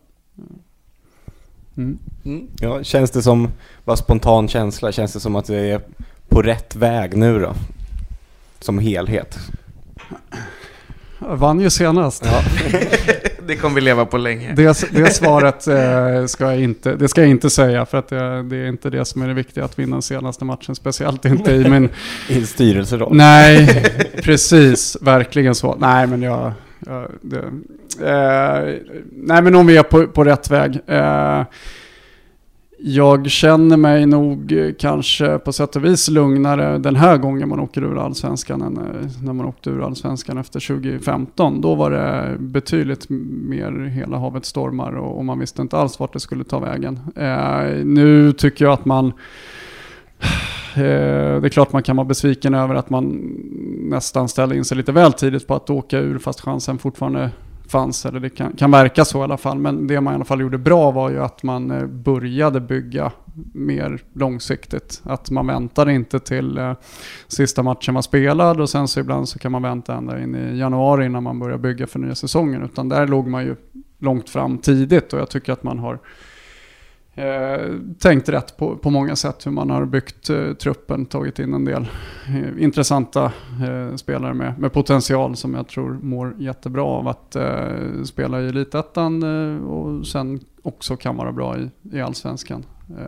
Ja, känns det som, bara spontan känsla, känns det som att det är på rätt väg nu då? Som helhet. Jag vann ju senast. Ja. Det kommer vi leva på länge. Det svaret ska jag inte säga, för att det är inte det som är det viktiga, att vinna den senaste matchen, speciellt inte i min i styrelseroll. Nej, precis, verkligen så. Nej, men nej, men om vi är på rätt väg. Jag känner mig nog kanske på sätt och vis lugnare den här gången man åker ur Allsvenskan än när man åkte ur Allsvenskan efter 2015. Då var det betydligt mer hela havet stormar och man visste inte alls vart det skulle ta vägen. Nu tycker jag att man... Det är klart man kan vara besviken över att man nästan ställde in sig lite väl tidigt på att åka ur, fast chansen fortfarande fanns, eller det kan verka så i alla fall. Men det man i alla fall gjorde bra var ju att man började bygga mer långsiktigt. Att man väntade inte till sista matchen var spelad, och sen så ibland så kan man vänta ända in i januari innan man börjar bygga för nya säsongen. Utan där låg man ju långt fram tidigt, och jag tycker att man har tänkt rätt på många sätt hur man har byggt truppen, tagit in en del intressanta spelare med potential som jag tror mår jättebra av att spela i Elitettan och sen också kan vara bra i Allsvenskan.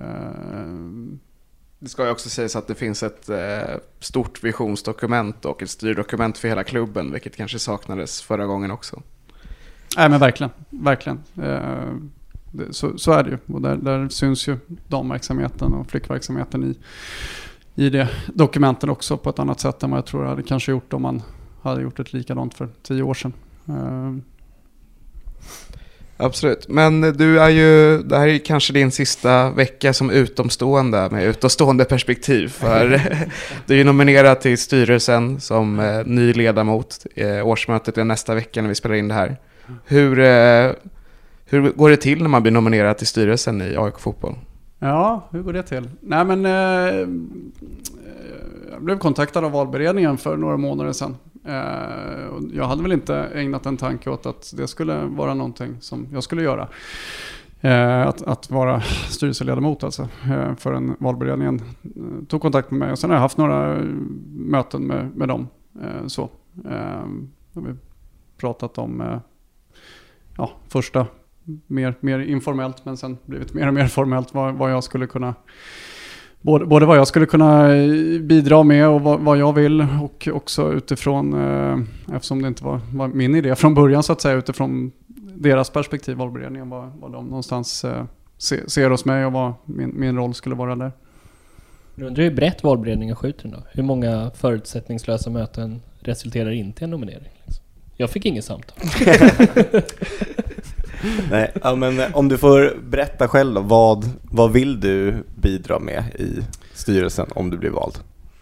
Det ska ju också sägas att det finns ett stort visionsdokument och ett styrdokument för hela klubben, vilket kanske saknades förra gången också. Nej, men verkligen. Så är det ju, och där syns ju damverksamheten och flickverksamheten i det dokumenten också på ett annat sätt än vad jag tror jag hade kanske gjort om man hade gjort ett likadant för 10 år sedan. Absolut, men du är ju, det här är kanske din sista vecka som utomstående med utomstående perspektiv, för du är ju nominerad till styrelsen som ny ledamot. Årsmötet är nästa vecka när vi spelar in det här. Hur går det till när man blir nominerad till styrelsen i AIK Fotboll? Ja, hur går det till? Nej, men jag blev kontaktad av valberedningen för några månader sedan. Jag hade väl inte ägnat en tanke åt att det skulle vara någonting som jag skulle göra. Att vara styrelseledamot alltså. Förrän valberedningen tog kontakt med mig. Och sen har jag haft några möten med dem. Har vi pratat om första mer informellt, men sen blivit mer och mer formellt vad jag skulle kunna, både vad jag skulle kunna bidra med och vad jag vill, och också utifrån, eftersom det inte var min idé från början så att säga, utifrån deras perspektiv, valberedningen, vad de någonstans ser hos mig och vad min roll skulle vara där. Du undrar hur brett valberedningen skjuter då? Hur många förutsättningslösa möten resulterar inte i en nominering? Liksom? Jag fick inget samtal. Nej, ja, men om du får berätta själv då, vad vill du bidra med i styrelsen om du blir vald?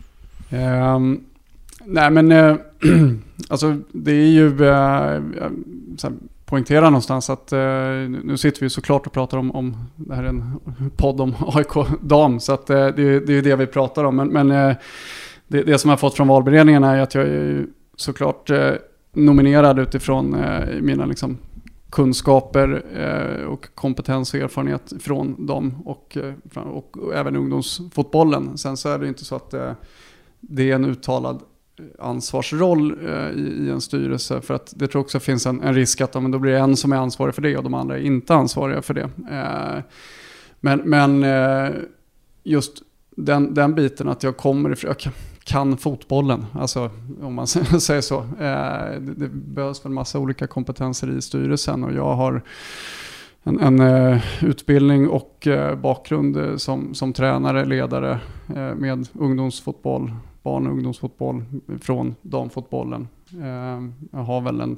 Nej, men alltså det är ju poängtera någonstans att nu sitter vi såklart och pratar om det här är en podd om AIK dam, så att det är det vi pratar om, men det som jag har fått från valberedningen är att jag är såklart nominerad utifrån mina liksom kunskaper och kompetens och erfarenhet från dem och även ungdomsfotbollen. Sen så är det inte så att det är en uttalad ansvarsroll i en styrelse, för att det tror också finns en risk att då blir det en som är ansvarig för det och de andra är inte ansvariga för det. Men just den biten att jag kommer ifrån, jag kan fotbollen, alltså om man säger så. Det behövs väl massa olika kompetenser i styrelsen, och jag har en utbildning och bakgrund som tränare, ledare med ungdomsfotboll, barn- och ungdomsfotboll från damfotbollen. Jag har väl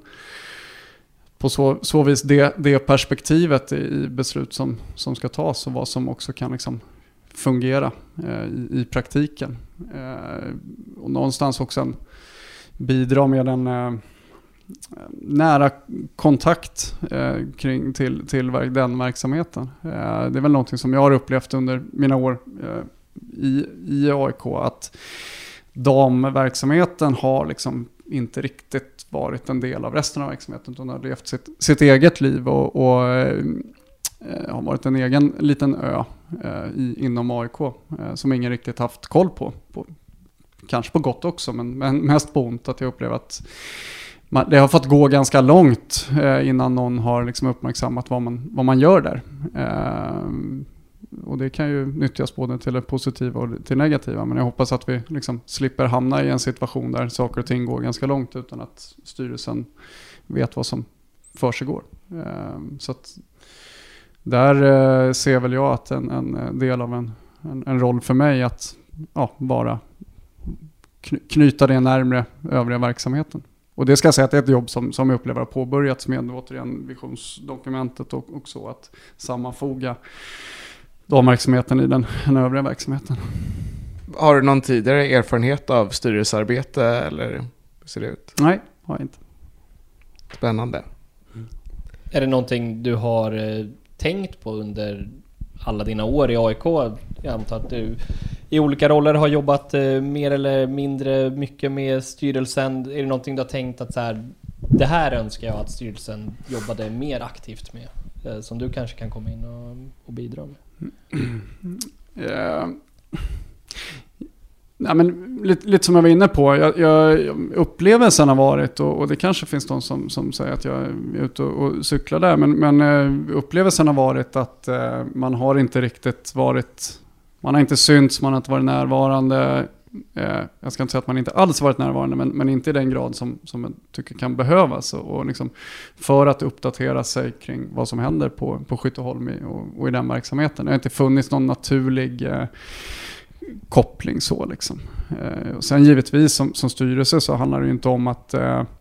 på så vis det perspektivet i beslut som ska tas, och vad som också kan liksom fungera i praktiken. Och någonstans också bidra med en nära kontakt till den verksamheten. Det är väl någonting som jag har upplevt under mina år i AIK, att damverksamheten har liksom inte riktigt varit en del av resten av verksamheten, utan har levt sitt eget liv och har varit en egen liten ö inom AIK som ingen riktigt haft koll på. Kanske på gott också, men mest på ont, att jag upplever att det har fått gå ganska långt innan någon har liksom uppmärksammat vad man gör där. Och det kan ju nyttjas både till det positiva och till negativa, men jag hoppas att vi liksom slipper hamna i en situation där saker och ting går ganska långt utan att styrelsen vet vad som försiggår. Så att där ser väl jag att en del av en roll för mig att bara knyta det närmare övriga verksamheten. Och det ska jag säga att det är ett jobb som jag upplever har påbörjats med återigen visionsdokumentet och så, att sammanfoga damverksamheten i den övriga verksamheten. Har du någon tidigare erfarenhet av styrelsearbete, eller hur ser det ut? Nej, har jag inte. Spännande. Är det någonting du har tänkt på under alla dina år i AIK? Jag antar att du i olika roller har jobbat mer eller mindre mycket med styrelsen. Är det någonting du har tänkt att så här, det här önskar jag att styrelsen jobbade mer aktivt med, som du kanske kan komma in och bidra med? Nej, men lite som jag var inne på, jag upplevelsen har varit, och det kanske finns de som säger att jag är ute och cyklar där, men upplevelsen har varit att man har inte riktigt varit, man har inte synts, man har inte varit närvarande. Jag ska inte säga att man inte alls varit närvarande, men inte i den grad som jag tycker kan behövas, och liksom för att uppdatera sig kring vad som händer på Skytteholm och i den verksamheten. Det har inte funnits någon naturlig koppling så liksom. Och sen givetvis som styrelse så handlar det ju inte om att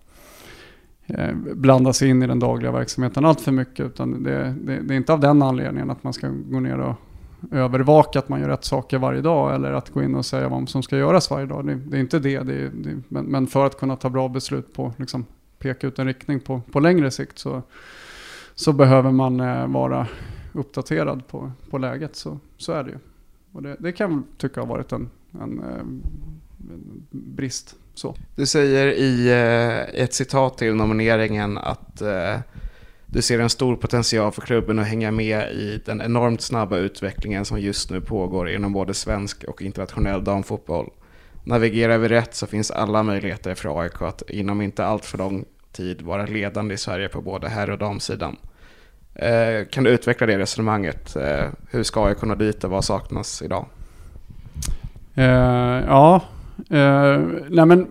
blanda sig in i den dagliga verksamheten allt för mycket, utan det är inte av den anledningen att man ska gå ner och övervaka att man gör rätt saker varje dag, eller att gå in och säga vad som ska göras varje dag. Det är inte det. Men för att kunna ta bra beslut på, liksom, peka ut en riktning på längre sikt, så behöver man vara uppdaterad på läget. Så är det ju. Och det kan jag tycka har varit en brist. Så. Du säger i ett citat till nomineringen att du ser en stor potential för klubben att hänga med i den enormt snabba utvecklingen som just nu pågår inom både svensk och internationell damfotboll. Navigerar vi rätt så finns alla möjligheter för AIK att inom inte allt för lång tid vara ledande i Sverige på både herr- och damsidan. Kan du utveckla det resonemanget? Hur ska AIK nå dit och vad saknas idag? Nej men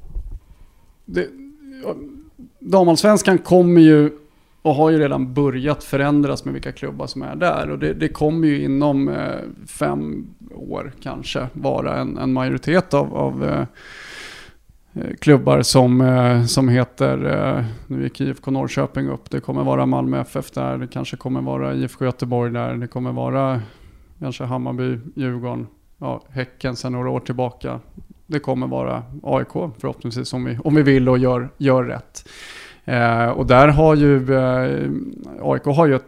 damallsvenskan kommer ju och har ju redan börjat förändras med vilka klubbar som är där, och det kommer ju inom 5 år kanske vara en majoritet av klubbar som heter, nu gick IFK Norrköping upp, det kommer vara Malmö FF där, det kanske kommer vara IFK Göteborg där, det kommer vara kanske Hammarby, Djurgården, Häcken sedan några år tillbaka. Det kommer vara AIK förhoppningsvis om vi vill och gör rätt. Och där har ju AIK har ju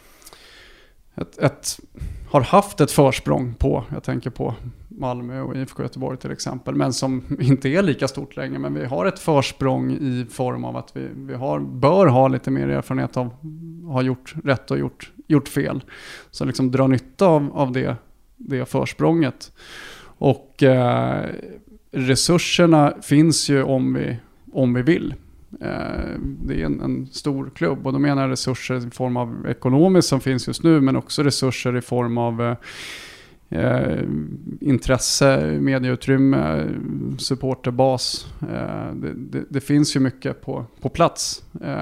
har haft ett försprång på, jag tänker på Malmö och IFK Göteborg till exempel, men som inte är lika stort längre, men vi har ett försprång i form av att vi bör ha lite mer erfarenhet av har gjort rätt och gjort fel, så liksom dra nytta av det försprånget, och resurserna finns ju om vi vill. Det är en stor klubb, och då menar jag resurser i form av ekonomiskt som finns just nu, men också resurser i form av intresse, medieutrymme, supporterbas. Det finns ju mycket på plats.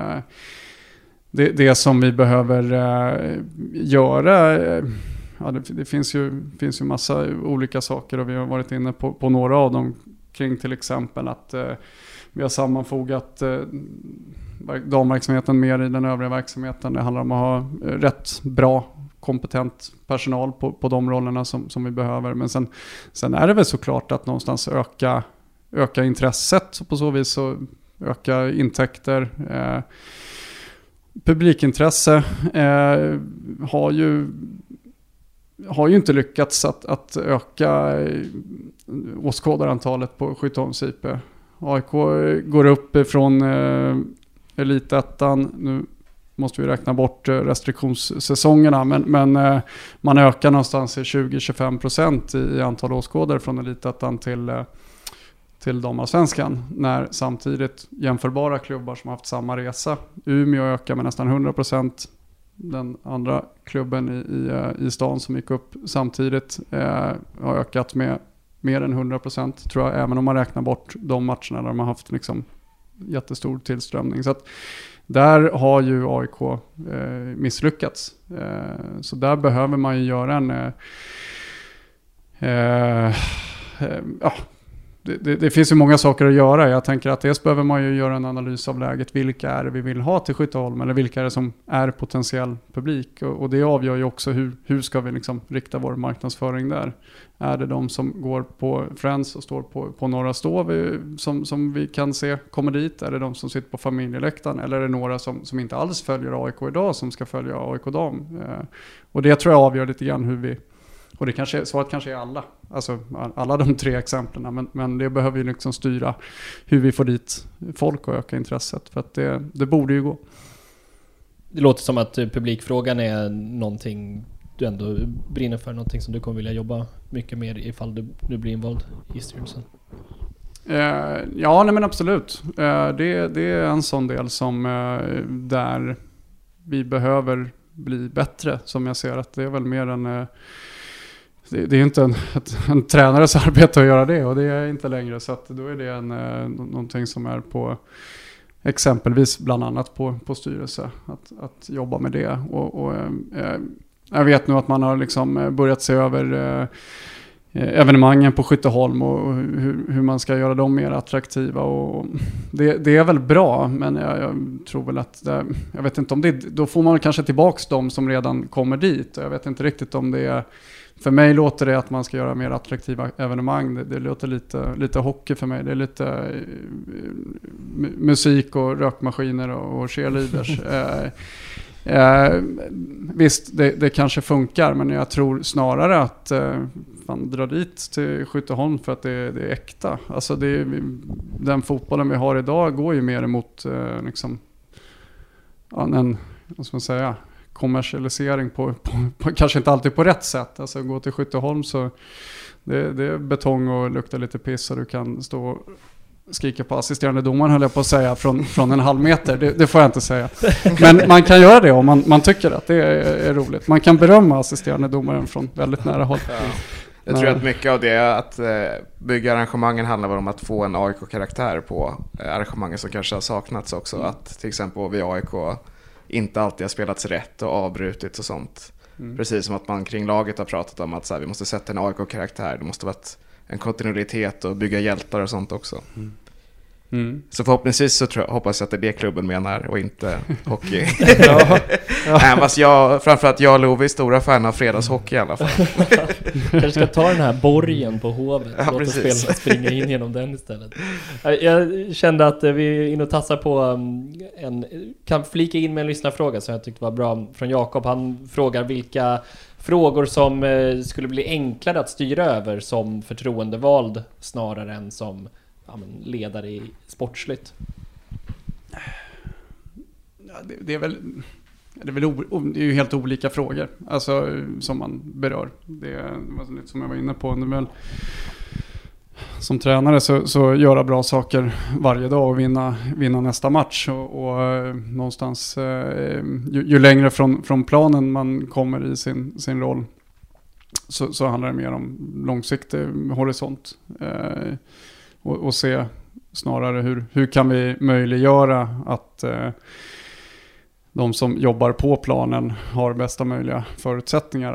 Det som vi behöver göra, det finns ju massa olika saker, och vi har varit inne på några av dem, kring till exempel att vi har sammanfogat damverksamheten mer i den övriga verksamheten. Det handlar om att ha rätt bra, kompetent personal på de rollerna som vi behöver. Men sen är det väl såklart att någonstans öka intresset, och på så vis så öka intäkter. Publikintresse har ju inte lyckats att öka åskådarantalet på Skytteholms IP. AIK går upp ifrån elitettan. Nu måste vi räkna bort restriktionssäsongerna, men man ökar någonstans i 20-25% i antal åskådare från elitettan till damallsvenskan, när samtidigt jämförbara klubbar som har haft samma resa, Umeå ökar med nästan 100%. Den andra klubben i stan som gick upp samtidigt har ökat med mer än 100%, tror jag, även om man räknar bort de matcherna där de har haft liksom jättestor tillströmning. Så att där har ju AIK misslyckats. Så där behöver man ju göra det finns ju många saker att göra. Jag tänker att dels behöver man ju göra en analys av läget. Vilka är det vi vill ha till Skytteholm? Eller vilka är det som är potentiell publik? Och det avgör ju också hur ska vi liksom rikta vår marknadsföring där. Är det de som går på Friends och står på Norra Stå som vi kan se kommer dit? Är det de som sitter på familjeläktaren? Eller är det några som inte alls följer AIK idag som ska följa AIK dam? Och det tror jag avgör lite grann hur vi... Och svaret kanske är alla. Alltså alla de 3 exemplen. Men det behöver ju liksom styra hur vi får dit folk och öka intresset. För att det borde ju gå. Det låter som att publikfrågan är någonting du ändå brinner för. Någonting som du kommer vilja jobba mycket mer ifall du blir invald i styrelsen. Ja, nej men absolut. Det är en sån del som där vi behöver bli bättre. Som jag ser att det är väl mer en... Det är inte en tränares arbete att göra det, och det är inte längre, så att då är det någonting som är på exempelvis bland annat på styrelse att jobba med det, och jag vet nu att man har liksom börjat se över evenemangen på Skytteholm och hur man ska göra dem mer attraktiva, och det är väl bra, men jag tror väl att jag vet inte om då får man kanske tillbaks de som redan kommer dit, och jag vet inte riktigt om det är. För mig låter det att man ska göra mer attraktiva evenemang. Det låter lite hockey för mig. Det är lite musik och rökmaskiner och cheerleaders. Visst, det kanske funkar, men jag tror snarare att man drar dit till Skytteholm för att det är äkta. Alltså den fotbollen vi har idag går ju mer emot liksom, en, vad ska man säga, kommersialisering på kanske inte alltid på rätt sätt. Alltså gå till Skytteholm så det är betong och luktar lite piss, och du kan stå och skrika på assisterande domaren, höll jag på att säga, från en halv meter. Det får jag inte säga. Men man kan göra det om man tycker att det är roligt. Man kan berömma assisterande domaren från väldigt nära håll. Ja. Jag tror att mycket av det är att bygga arrangemangen handlar om att få en AIK-karaktär på arrangemangen som kanske har saknats också. Att till exempel vid AIK inte alltid har spelats rätt och avbrutit och sånt. Precis som att man kring laget har pratat om att så här, vi måste sätta en AIK-karaktär. Det måste vara en kontinuitet och bygga hjältar och sånt också. Så förhoppningsvis så hoppas jag att det är det klubben menar och inte hockey. Fast framförallt jag och Love är stora fan av fredagshockey i alla fall. Kanske ska ta den här borgen på Hovet. Låt oss springa in genom den istället. Jag kände att vi är inne och tassar på kan flika in med en lyssnarfråga som jag tyckte var bra från Jakob. Han frågar vilka frågor som skulle bli enklare att styra över som förtroendevald snarare än som ledare i sportsligt. Ja, det är ju helt olika frågor, alltså som man berör. Det var lite som jag var inne på. Det är väl som tränare så göra bra saker varje dag och vinna nästa match. Och någonstans, ju längre från planen man kommer i sin roll, så handlar det mer om långsiktig horisont. Och se snarare hur kan vi möjliggöra att de som jobbar på planen har bästa möjliga förutsättningar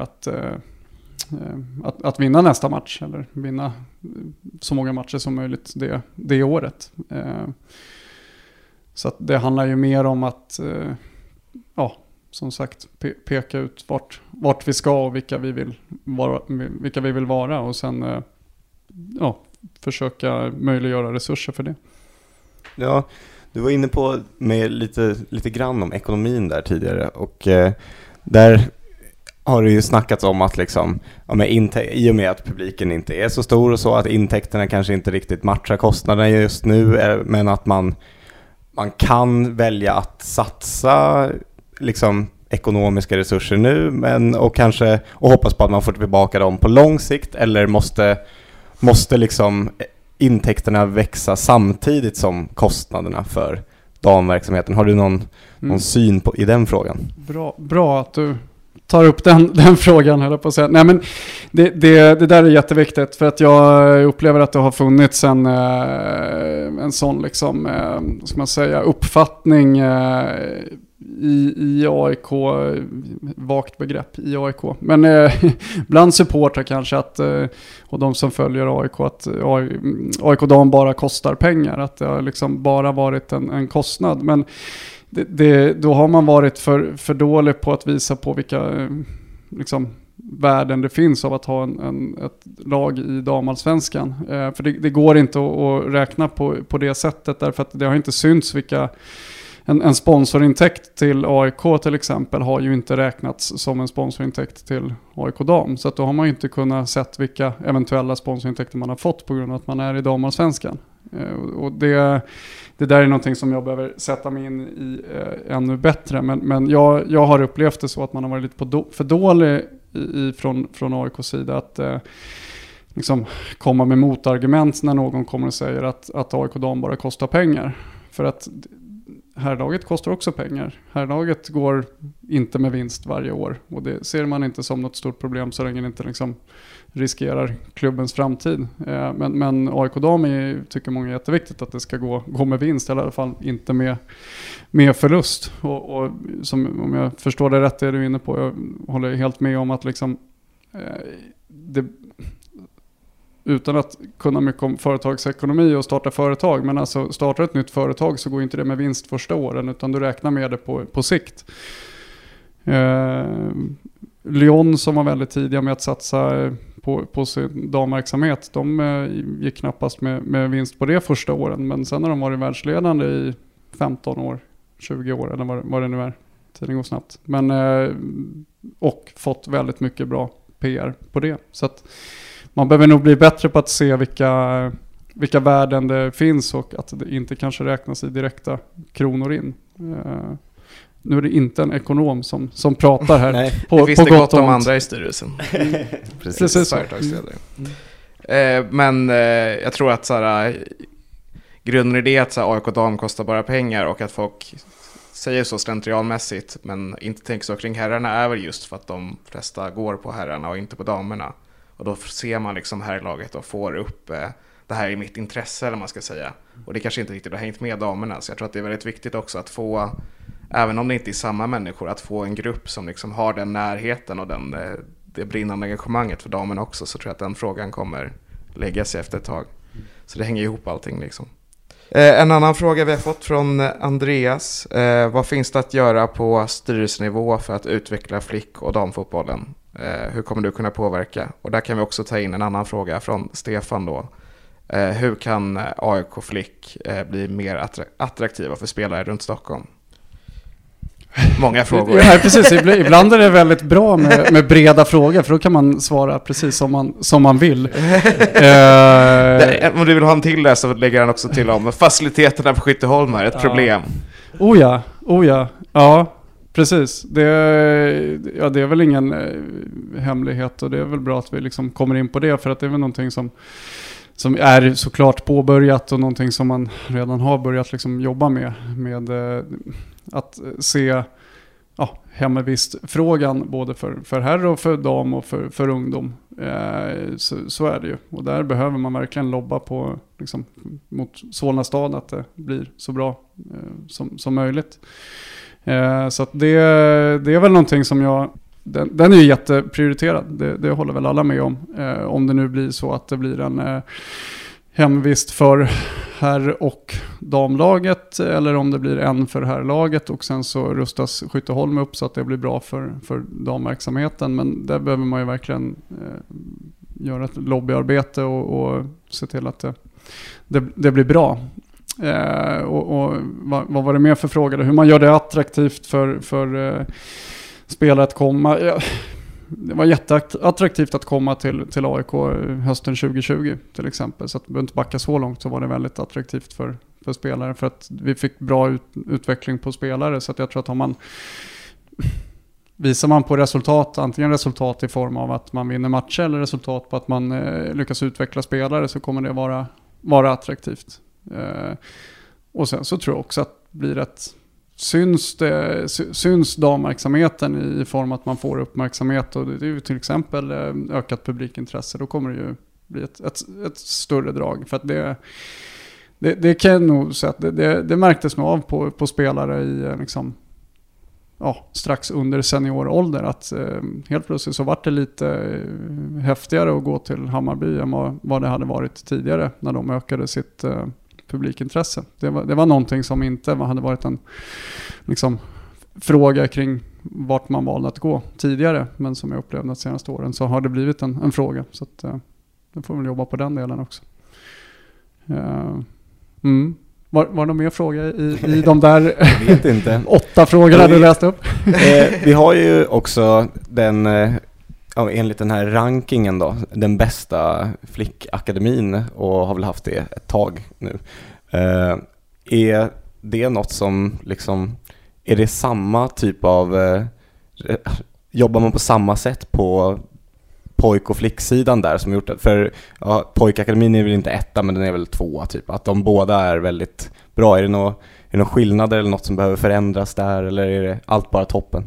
att vinna nästa match eller vinna så många matcher som möjligt det året. Så att det handlar ju mer om att som sagt peka ut vart vi ska och vilka vi vill vara och sen försöka möjliggöra resurser för det. Ja, du var inne på med lite grann om ekonomin där tidigare och där har det ju snackats om att liksom, i och med att publiken inte är så stor och så, att intäkterna kanske inte riktigt matchar kostnaderna just nu, men att man kan välja att satsa liksom ekonomiska resurser nu och hoppas på att man får tillbaka dem på lång sikt, eller måste liksom intäkterna växa samtidigt som kostnaderna för damverksamheten. Har du någon syn i den frågan? Bra att du tar upp den frågan, höll jag på att säga. Nej, men det där är jätteviktigt, för att jag upplever att det har funnits en sån liksom, ska man säga, uppfattning i AIK, vagt begrepp i AIK, men bland supportrar kanske och de som följer AIK, att AIK dam bara kostar pengar, att det har liksom bara varit en kostnad, men då har man varit för dålig på att visa på vilka liksom värden det finns av att ha ett lag i damallsvenskan. För det går inte att räkna på det sättet, därför att det har inte synts vilka en sponsorintäkt till AIK till exempel har ju inte räknats som en sponsorintäkt till AIK dam. Så att då har man ju inte kunnat sett vilka eventuella sponsorintäkter man har fått på grund av att man är i damallsvenskan. Och det där är någonting som jag behöver sätta mig in i ännu bättre. Men jag har upplevt det så att man har varit lite för dålig från AIKs sida att liksom komma med motargument när någon kommer och säger att AIK dam bara kostar pengar. För att herrlaget kostar också pengar. Herrlaget går inte med vinst varje år. Och det ser man inte som något stort problem så länge det inte liksom riskerar klubbens framtid. Men AIK dam tycker många är jätteviktigt att det ska gå med vinst. Eller i alla fall inte med förlust. Och som, om jag förstår det rätt är du inne på. Jag håller helt med om att liksom, utan att kunna mycket om företagsekonomi och starta företag, men alltså starta ett nytt företag så går inte det med vinst första åren, utan du räknar med det på sikt. Lyon som var väldigt tidiga med att satsa på sin damverksamhet, de gick knappast med vinst på det första åren, men sen har de varit världsledande i 15 år, 20 år eller vad det nu är. Tiden går snabbt. Och fått väldigt mycket bra PR på det. Så att man behöver nog bli bättre på att se vilka värden det finns och att det inte kanske räknas i direkta kronor in. Nu är det inte en ekonom som pratar här. Nej, på det finns på det gott gott om ont. andra i styrelsen. Precis så. Men jag tror att grunden i det är att AIK dam kostar bara pengar, och att folk säger så slentrianmässigt men inte tänker så kring herrarna är väl just för att de flesta går på herrarna och inte på damerna. Och då ser man liksom herrlaget och får upp det här är mitt intresse, eller man ska säga. Och det kanske inte riktigt har hängt med damerna. Så jag tror att det är väldigt viktigt också att få, även om det inte är samma människor, att få en grupp som liksom har den närheten och det brinnande engagemanget för damerna också. Så tror jag att den frågan kommer lägga sig efter ett tag. Så det hänger ihop allting liksom. En annan fråga vi har fått från Andreas. Vad finns det att göra på styrelsenivå för att utveckla flick- och damfotbollen? Hur kommer du kunna påverka? Och där kan vi också ta in en annan fråga från Stefan då. Hur kan AIK flick bli mer attraktiva för spelare runt Stockholm? Många frågor. Ja, precis. Ibland är det väldigt bra med breda frågor, för då kan man svara precis som man vill. Om du vill ha en till där så lägger han också till om faciliteterna på Skytteholm är ett problem. Oh ja. Ja, precis. Det är väl ingen hemlighet, och det är väl bra att vi liksom kommer in på det, för att det är väl någonting som är såklart påbörjat och någonting som man redan har börjat liksom jobba med att se hemvistfrågan både för herr och för dam och för ungdom. Så är det ju. Och där behöver man verkligen lobba på liksom, mot Solna stad att det blir så bra som möjligt. Så att det är väl någonting som den är ju jätteprioriterad. Det håller väl alla med om. Om det nu blir så att det blir en hemvist för herr- och damlaget, eller om det blir en för herrlaget och sen så rustas Skytteholm upp så att det blir bra för damverksamheten. Men där behöver man ju verkligen göra ett lobbyarbete och se till att det blir bra. Och vad var det mer för fråga? Hur man gör det attraktivt för spelare att komma. Det var jätteattraktivt att komma till AIK hösten 2020 till exempel. Så att vi behöver inte backa så långt, så var det väldigt attraktivt för spelare. För att vi fick bra utveckling på spelare. Så att jag tror att visar man på resultat, antingen resultat i form av att man vinner matcher eller resultat på att man lyckas utveckla spelare, så kommer det vara attraktivt. Och sen så tror jag också att blir ett syns damverksamheten i form att man får uppmärksamhet, och det är ju till exempel ökat publikintresse, då kommer det ju bli ett större drag. För att det kan jag nog säga att det märktes nog av på spelare i liksom, strax under seniorålder, att helt plötsligt så var det lite häftigare att gå till Hammarby än vad det hade varit tidigare när de ökade sitt publikintresse. Det var någonting som inte hade varit en liksom, fråga kring vart man valde att gå tidigare, men som jag upplevde de senaste åren så har det blivit en fråga. Så att det får väl jobba på den delen också. Var det mer frågor i de där jag vet inte. 8 frågorna du läste upp? Vi har ju också den, enligt den här rankingen då, den bästa flickakademin, och har väl haft det ett tag nu. Är det något som liksom, är det samma typ av, jobbar man på samma sätt på pojk- och flicksidan där som gjort det? För pojkakademin är väl inte 1, men den är väl 2 typ. Att de båda är väldigt bra. Är det någon skillnad eller något som behöver förändras där, eller är det allt bara toppen?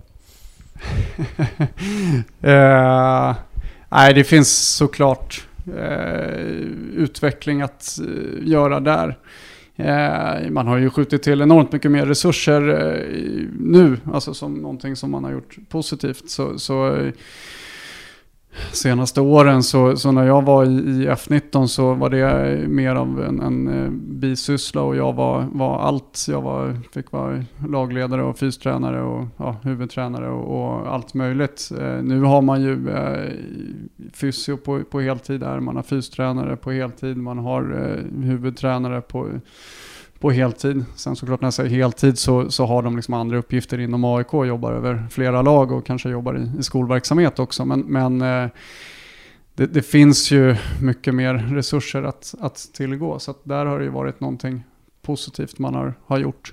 Nej, det finns såklart utveckling att göra där. Man har ju skjutit till enormt mycket mer resurser nu, alltså som någonting som man har gjort positivt. Så senaste åren så när jag var i F19 så var det mer av en bisyssla, och jag var allt. Jag fick vara lagledare och fystränare och huvudtränare och allt möjligt. Nu har man ju fysio på heltid där, man har fystränare på heltid, man har huvudtränare på heltid. Sen såklart när jag säger heltid så har de liksom andra uppgifter inom AIK och jobbar över flera lag och kanske jobbar i skolverksamhet också. Men det finns ju mycket mer resurser att tillgå. Så att där har det ju varit någonting positivt man har gjort.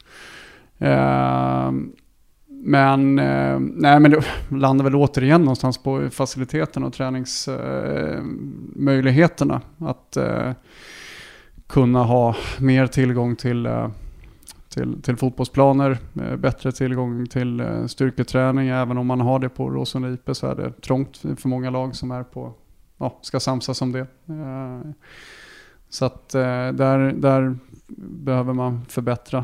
Men det landar väl återigen någonstans på faciliteten och träningsmöjligheterna. Att kunna ha mer tillgång till fotbollsplaner, bättre tillgång till styrketräning. Även om man har det på Råsunda IP så är det trångt för många lag som är ska samsas om det. Så att där behöver man förbättra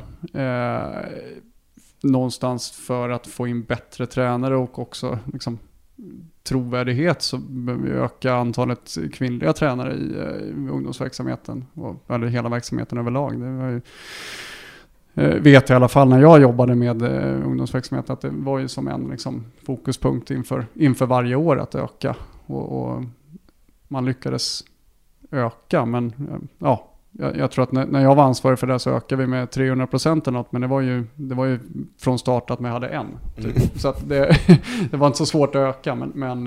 någonstans för att få in bättre tränare, och också liksom trovärdighet, så behöver vi öka antalet kvinnliga tränare i ungdomsverksamheten eller hela verksamheten överlag. Det var ju, vet jag i alla fall när jag jobbade med ungdomsverksamhet, att det var ju som en liksom fokuspunkt inför varje år att öka, och man lyckades öka, men jag tror att när jag var ansvarig för det så ökade vi med 300% eller något, men det var ju från start att man hade en. Typ. Så att det var inte så svårt att öka, men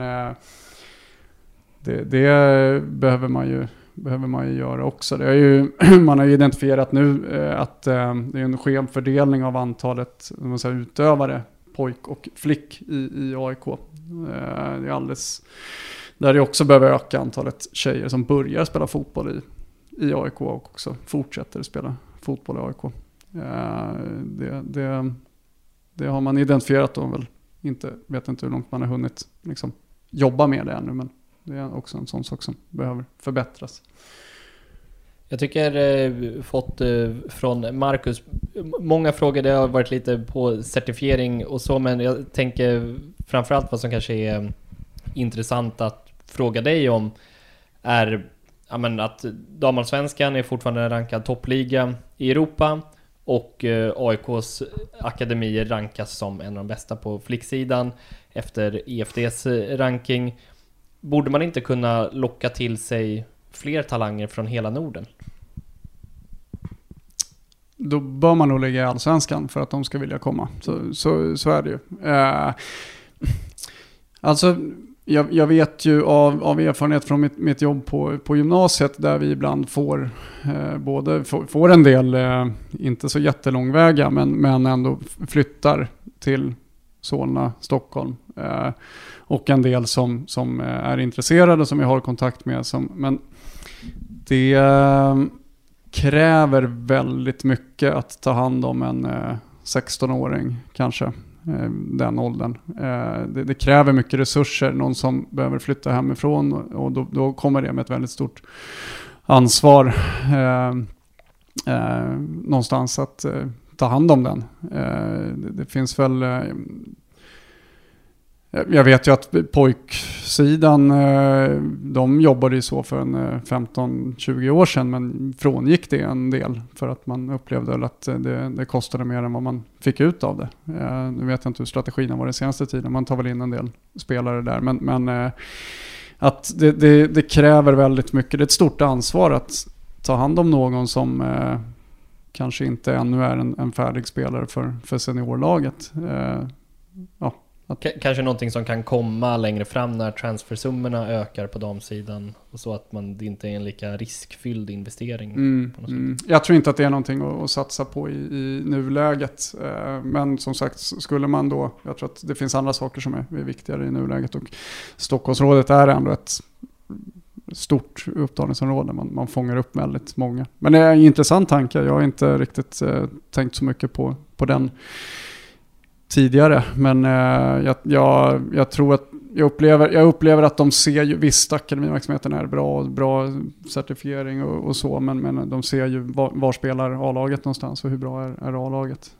det behöver man ju göra också. Det är ju, man har ju identifierat nu att det är en skev fördelning av antalet utövare, pojk och flick i AIK. Det är alldeles, där det också behöver öka antalet tjejer som börjar spela fotboll i AIK och också fortsätter spela fotboll i AIK. Det har man identifierat och väl vet inte hur långt man har hunnit liksom jobba med det ännu, men det är också en sån sak som behöver förbättras. Jag tycker fått från Marcus många frågor. Det har varit lite på certifiering och så, men jag tänker framförallt vad som kanske är intressant att fråga dig om är att damallsvenskan är fortfarande en rankad toppliga i Europa och AIKs akademier rankas som en av de bästa på flicksidan efter EFDs ranking. Borde man inte kunna locka till sig fler talanger från hela Norden? Då bör man nog lägga i allsvenskan för att de ska vilja komma. Så är det ju. Alltså, jag vet ju av erfarenhet från mitt jobb på gymnasiet där vi ibland får får en del, inte så jättelångväga, men ändå flyttar till Solna, Stockholm. Och en del som är intresserade, som jag har kontakt med. Men det kräver väldigt mycket att ta hand om en 16-åring kanske, den åldern. Det kräver mycket resurser, någon som behöver flytta hemifrån, och då kommer det med ett väldigt stort ansvar någonstans att ta hand om den. Det finns väl... Jag vet ju att pojksidan, de jobbade ju så för en 15-20 år sedan, men frångick det en del för att man upplevde att det kostade mer än vad man fick ut av det. Nu vet jag inte hur strategin var den senaste tiden, man tar väl in en del spelare där, men att det kräver väldigt mycket. Det är ett stort ansvar att ta hand om någon som kanske inte ännu är en färdig spelare för seniorlaget. Ja. Kanske någonting som kan komma längre fram när transfersummorna ökar på damsidan och så, att det inte är en lika riskfylld investering på något sätt. Jag tror inte att det är någonting att satsa på i nuläget, men som sagt, skulle man då, jag tror att det finns andra saker som är viktigare i nuläget, och Stockholmsrådet är ändå ett stort upptagningsområde, man fångar upp väldigt många. Men det är en intressant tanke, jag har inte riktigt tänkt så mycket på den tidigare, men jag tror att jag upplever att de ser ju, visst, akademiverksamheten är bra certifiering och så, men de ser ju var spelar A-laget någonstans och hur bra är A-laget.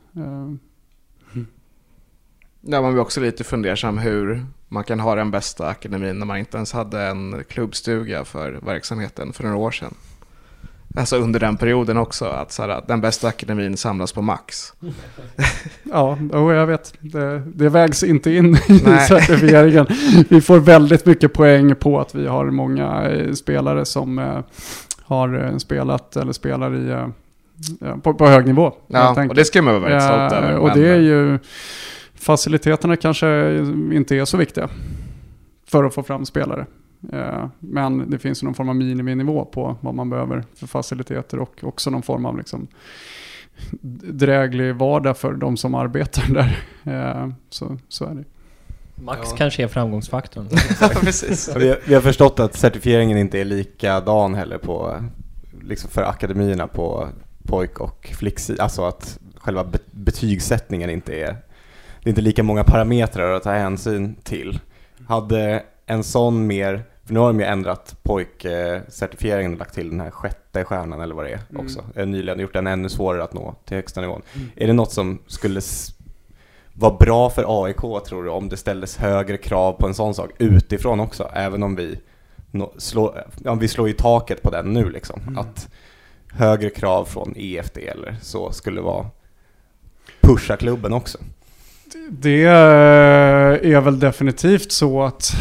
Ja, man blir också lite fundersam hur man kan ha den bästa akademin när man inte ens hade en klubbstuga för verksamheten för några år sedan. Alltså under den perioden också, att den bästa akademin samlas på Max. Ja, jag vet. Det vägs inte in i certifieringen. Vi får väldigt mycket poäng på att vi har många spelare som har spelat eller spelar på hög nivå. Ja, och det ska man vara väldigt stolt över. Och det är ju, faciliteterna kanske inte är så viktiga för att få fram spelare. Men det finns någon form av miniminivå på vad man behöver för faciliteter, och också någon form av liksom dräglig vardag för de som arbetar där. Så är det. Max kanske är framgångsfaktorn. Ja, precis. Vi har förstått att certifieringen inte är likadan heller på, liksom för akademierna på pojk- och flicksidan. Alltså att själva betygssättningen det är inte lika många parametrar att ta hänsyn till. Hade en sån mer, för nu har de ju ändrat pojkcertifieringen och lagt till den här 6:e stjärnan eller vad det är också. Nyligen gjort den ännu svårare att nå till högsta nivån. Är det något som skulle vara bra för AIK, tror du, om det ställdes högre krav på en sån sak utifrån också, även om vi slår i taket på den nu liksom, att högre krav från EFD eller så skulle vara pusha klubben också? Det är väl definitivt så att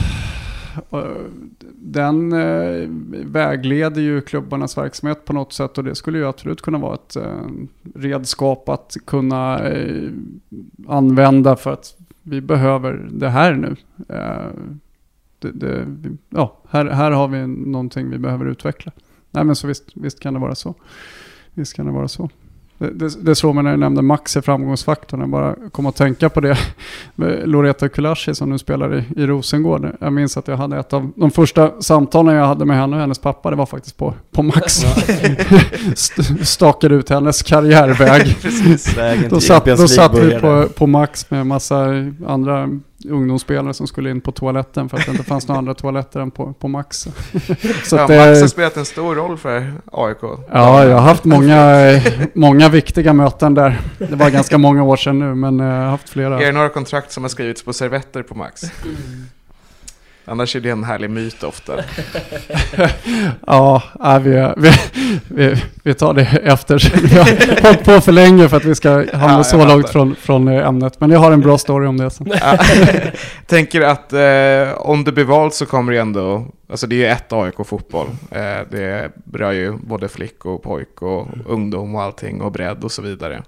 den vägleder ju klubbarnas verksamhet på något sätt, och det skulle ju absolut kunna vara ett redskap att kunna använda för att vi behöver det här nu. Här har vi någonting vi behöver utveckla. Nej, men så visst kan det vara så. Visst kan det vara så. Det slår mig när jag nämnde Max i framgångsfaktorn. Jag bara kom att tänka på det. Loreto Kulashi som nu spelar i Rosengård. Jag minns att jag hade ett av de första samtalen jag hade med henne och hennes pappa. Det var faktiskt på Max. Stakade ut hennes karriärväg. Då satt vi på Max med massa andra ungdomsspelare som skulle in på toaletten för att det inte fanns några andra toaletter än på Max. Så Max har spelat en stor roll för AIK. Ja, jag har haft många viktiga möten där. Det var ganska många år sedan nu, men jag har haft flera. Är det några kontrakt som har skrivits på servetter på Max? Annars är det en härlig myt ofta. Ja, vi tar det efter. Vi har hållit på för länge för att vi ska hamna så långt från ämnet. Men jag har en bra story om det sen. Tänker att om du blir vald så kommer det ändå... Alltså det är ju ett AIK-fotboll. Det rör ju både flick och pojk och ungdom och allting och bredd och så vidare.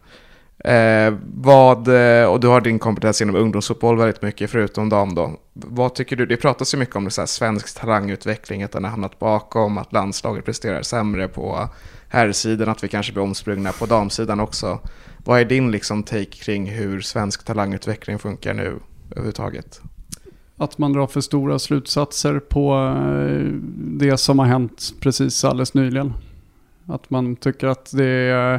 Och du har din kompetens inom ungdomsfotboll väldigt mycket förutom dam då. Vad tycker du? Det pratas ju mycket om det så här, svensk talangutveckling, att den har hamnat bakom, att landslaget presterar sämre på herrsidan, att vi kanske blir omsprungna på damsidan också. Vad är din liksom take kring hur svensk talangutveckling funkar nu överhuvudtaget? Att man drar för stora slutsatser på det som har hänt precis alldeles nyligen. Att man tycker att det är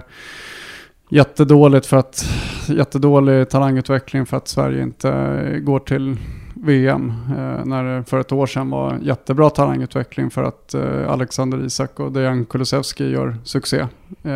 jättedålig talangutveckling för att Sverige inte går till VM. När det för ett år sedan var jättebra talangutveckling för att Alexander Isak och Dejan Kulusevski gör succé.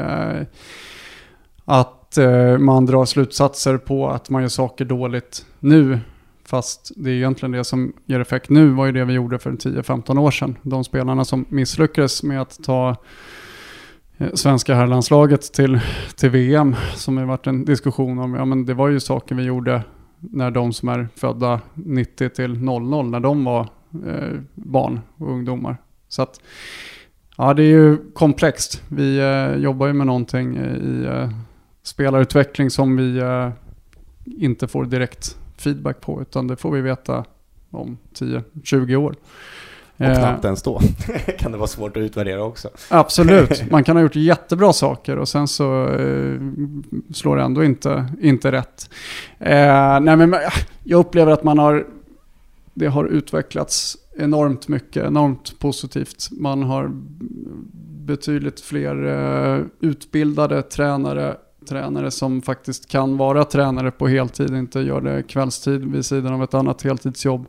Att man drar slutsatser på att man gör saker dåligt nu, fast det är egentligen det som ger effekt nu, var ju det vi gjorde för 10-15 år sedan. De spelarna som misslyckades med att ta svenska herrlandslaget till VM, som har varit en diskussion om, ja men det var ju saker vi gjorde när de som är födda 90 till 00, när de var barn och ungdomar. Så att ja, det är ju komplext. Vi jobbar ju med någonting i spelarutveckling som vi inte får direkt feedback på, utan det får vi veta om 10-20 år. Och knappt ens då kan det vara svårt att utvärdera också. Absolut, man kan ha gjort jättebra saker och sen så slår det ändå inte rätt. Nej, men jag upplever att det har utvecklats enormt mycket, enormt positivt. Man har betydligt fler utbildade tränare som faktiskt kan vara tränare på heltid, inte gör det kvällstid vid sidan av ett annat heltidsjobb.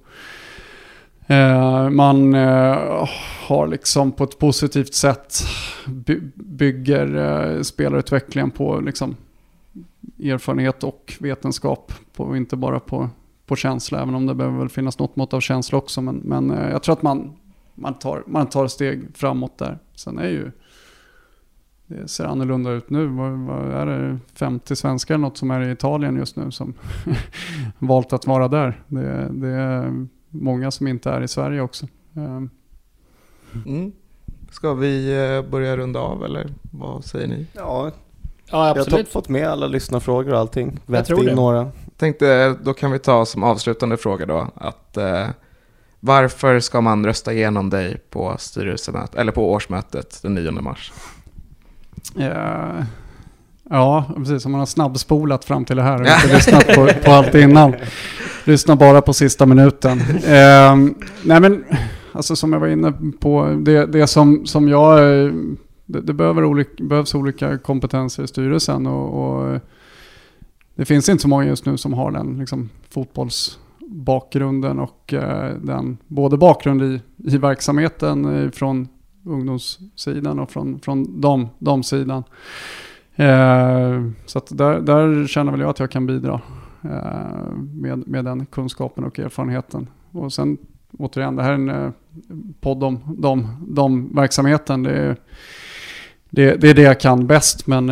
Man har liksom på ett positivt sätt bygger spelarutvecklingen på liksom erfarenhet och vetenskap, på, inte bara på känsla, även om det behöver väl finnas något mått av känsla också, men jag tror att man tar steg framåt där. Sen är ju det ser annorlunda ut nu. Vad är det? 50 svenskar något som är i Italien just nu som valt att vara där. Det är många som inte är i Sverige också. Ska vi börja runda av eller vad säger ni? Ja, absolut. Jag har fått med alla lyssnarfrågor och allting. Jag tror det. Några. Tänkte, då kan vi ta som avslutande fråga då att varför ska man rösta igenom dig på styrelsemötet eller på årsmötet den 9 mars? Ja, precis, som man har snabbspolat fram till det här och inte lyssnat på allt innan. Lyssna bara på sista minuten. Nej men, alltså som jag var inne på, det som jag... Det behövs olika kompetenser i styrelsen och det finns inte så många just nu som har den liksom, fotbollsbakgrunden och den både bakgrund i verksamheten från ungdomssidan och från damsidan. Så att där känner väl jag att jag kan bidra med den kunskapen och erfarenheten. Och sen återigen, det här är en podd om verksamheten. Det är det jag kan bäst, men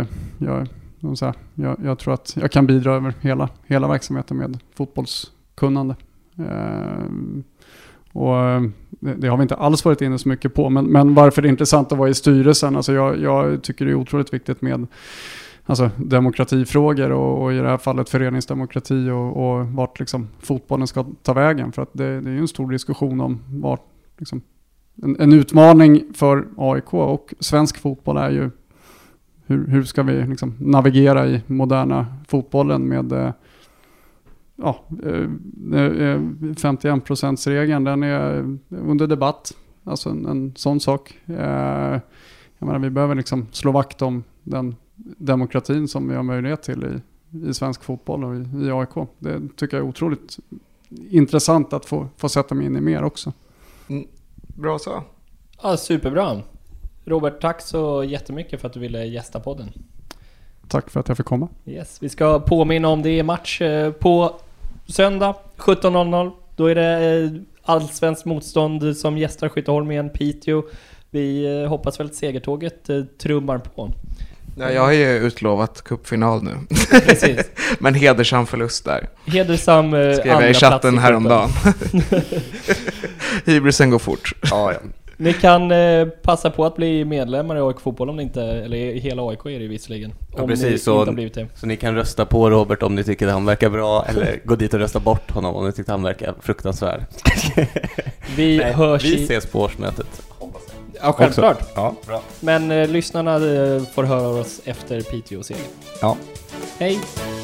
jag tror att jag kan bidra över hela verksamheten med fotbollskunnande. Och det har vi inte alls varit inne så mycket på, men varför det är intressant att vara i styrelsen, alltså jag tycker det är otroligt viktigt med alltså demokratifrågor och i det här fallet föreningsdemokrati och vart liksom fotbollen ska ta vägen, för att det är ju en stor diskussion om vart liksom, en utmaning för AIK och svensk fotboll är ju hur ska vi liksom navigera i moderna fotbollen med 51%-regeln, den är under debatt. Alltså en sån sak. Jag menar, vi behöver liksom slå vakt om den demokratin som vi har möjlighet till i svensk fotboll och i AIK. Det tycker jag är otroligt intressant att få sätta mig in i mer också. Bra så. Ja, superbra. Robert, tack så jättemycket för att du ville gästa podden. Tack för att jag fick komma. Yes. Vi ska påminna om det är match på söndag 17.00. Då är det allsvenskt motstånd som gästar Skytteholmen, Piteå. Vi hoppas väl att segertåget trummar på. Ja, jag har ju utlovat cupfinal nu. Precis. Men hedersam förlust där. Hedersam skrev jag i chatten häromdagen. Hybrisen går fort. Ja. Ni kan passa på att bli medlemmar i AIK Fotboll om ni inte, eller i hela AIK är det visserligen. Ja, om precis, ni så, inte har blivit det. Så ni kan rösta på Robert om ni tycker att han verkar bra, eller gå dit och rösta bort honom om ni tycker att han verkar fruktansvärd. Vi vi ses på årsmötet. Ja, självklart. Också. Ja, bra. Men lyssnarna får höra oss efter Piteå-serien. Ja. Hej!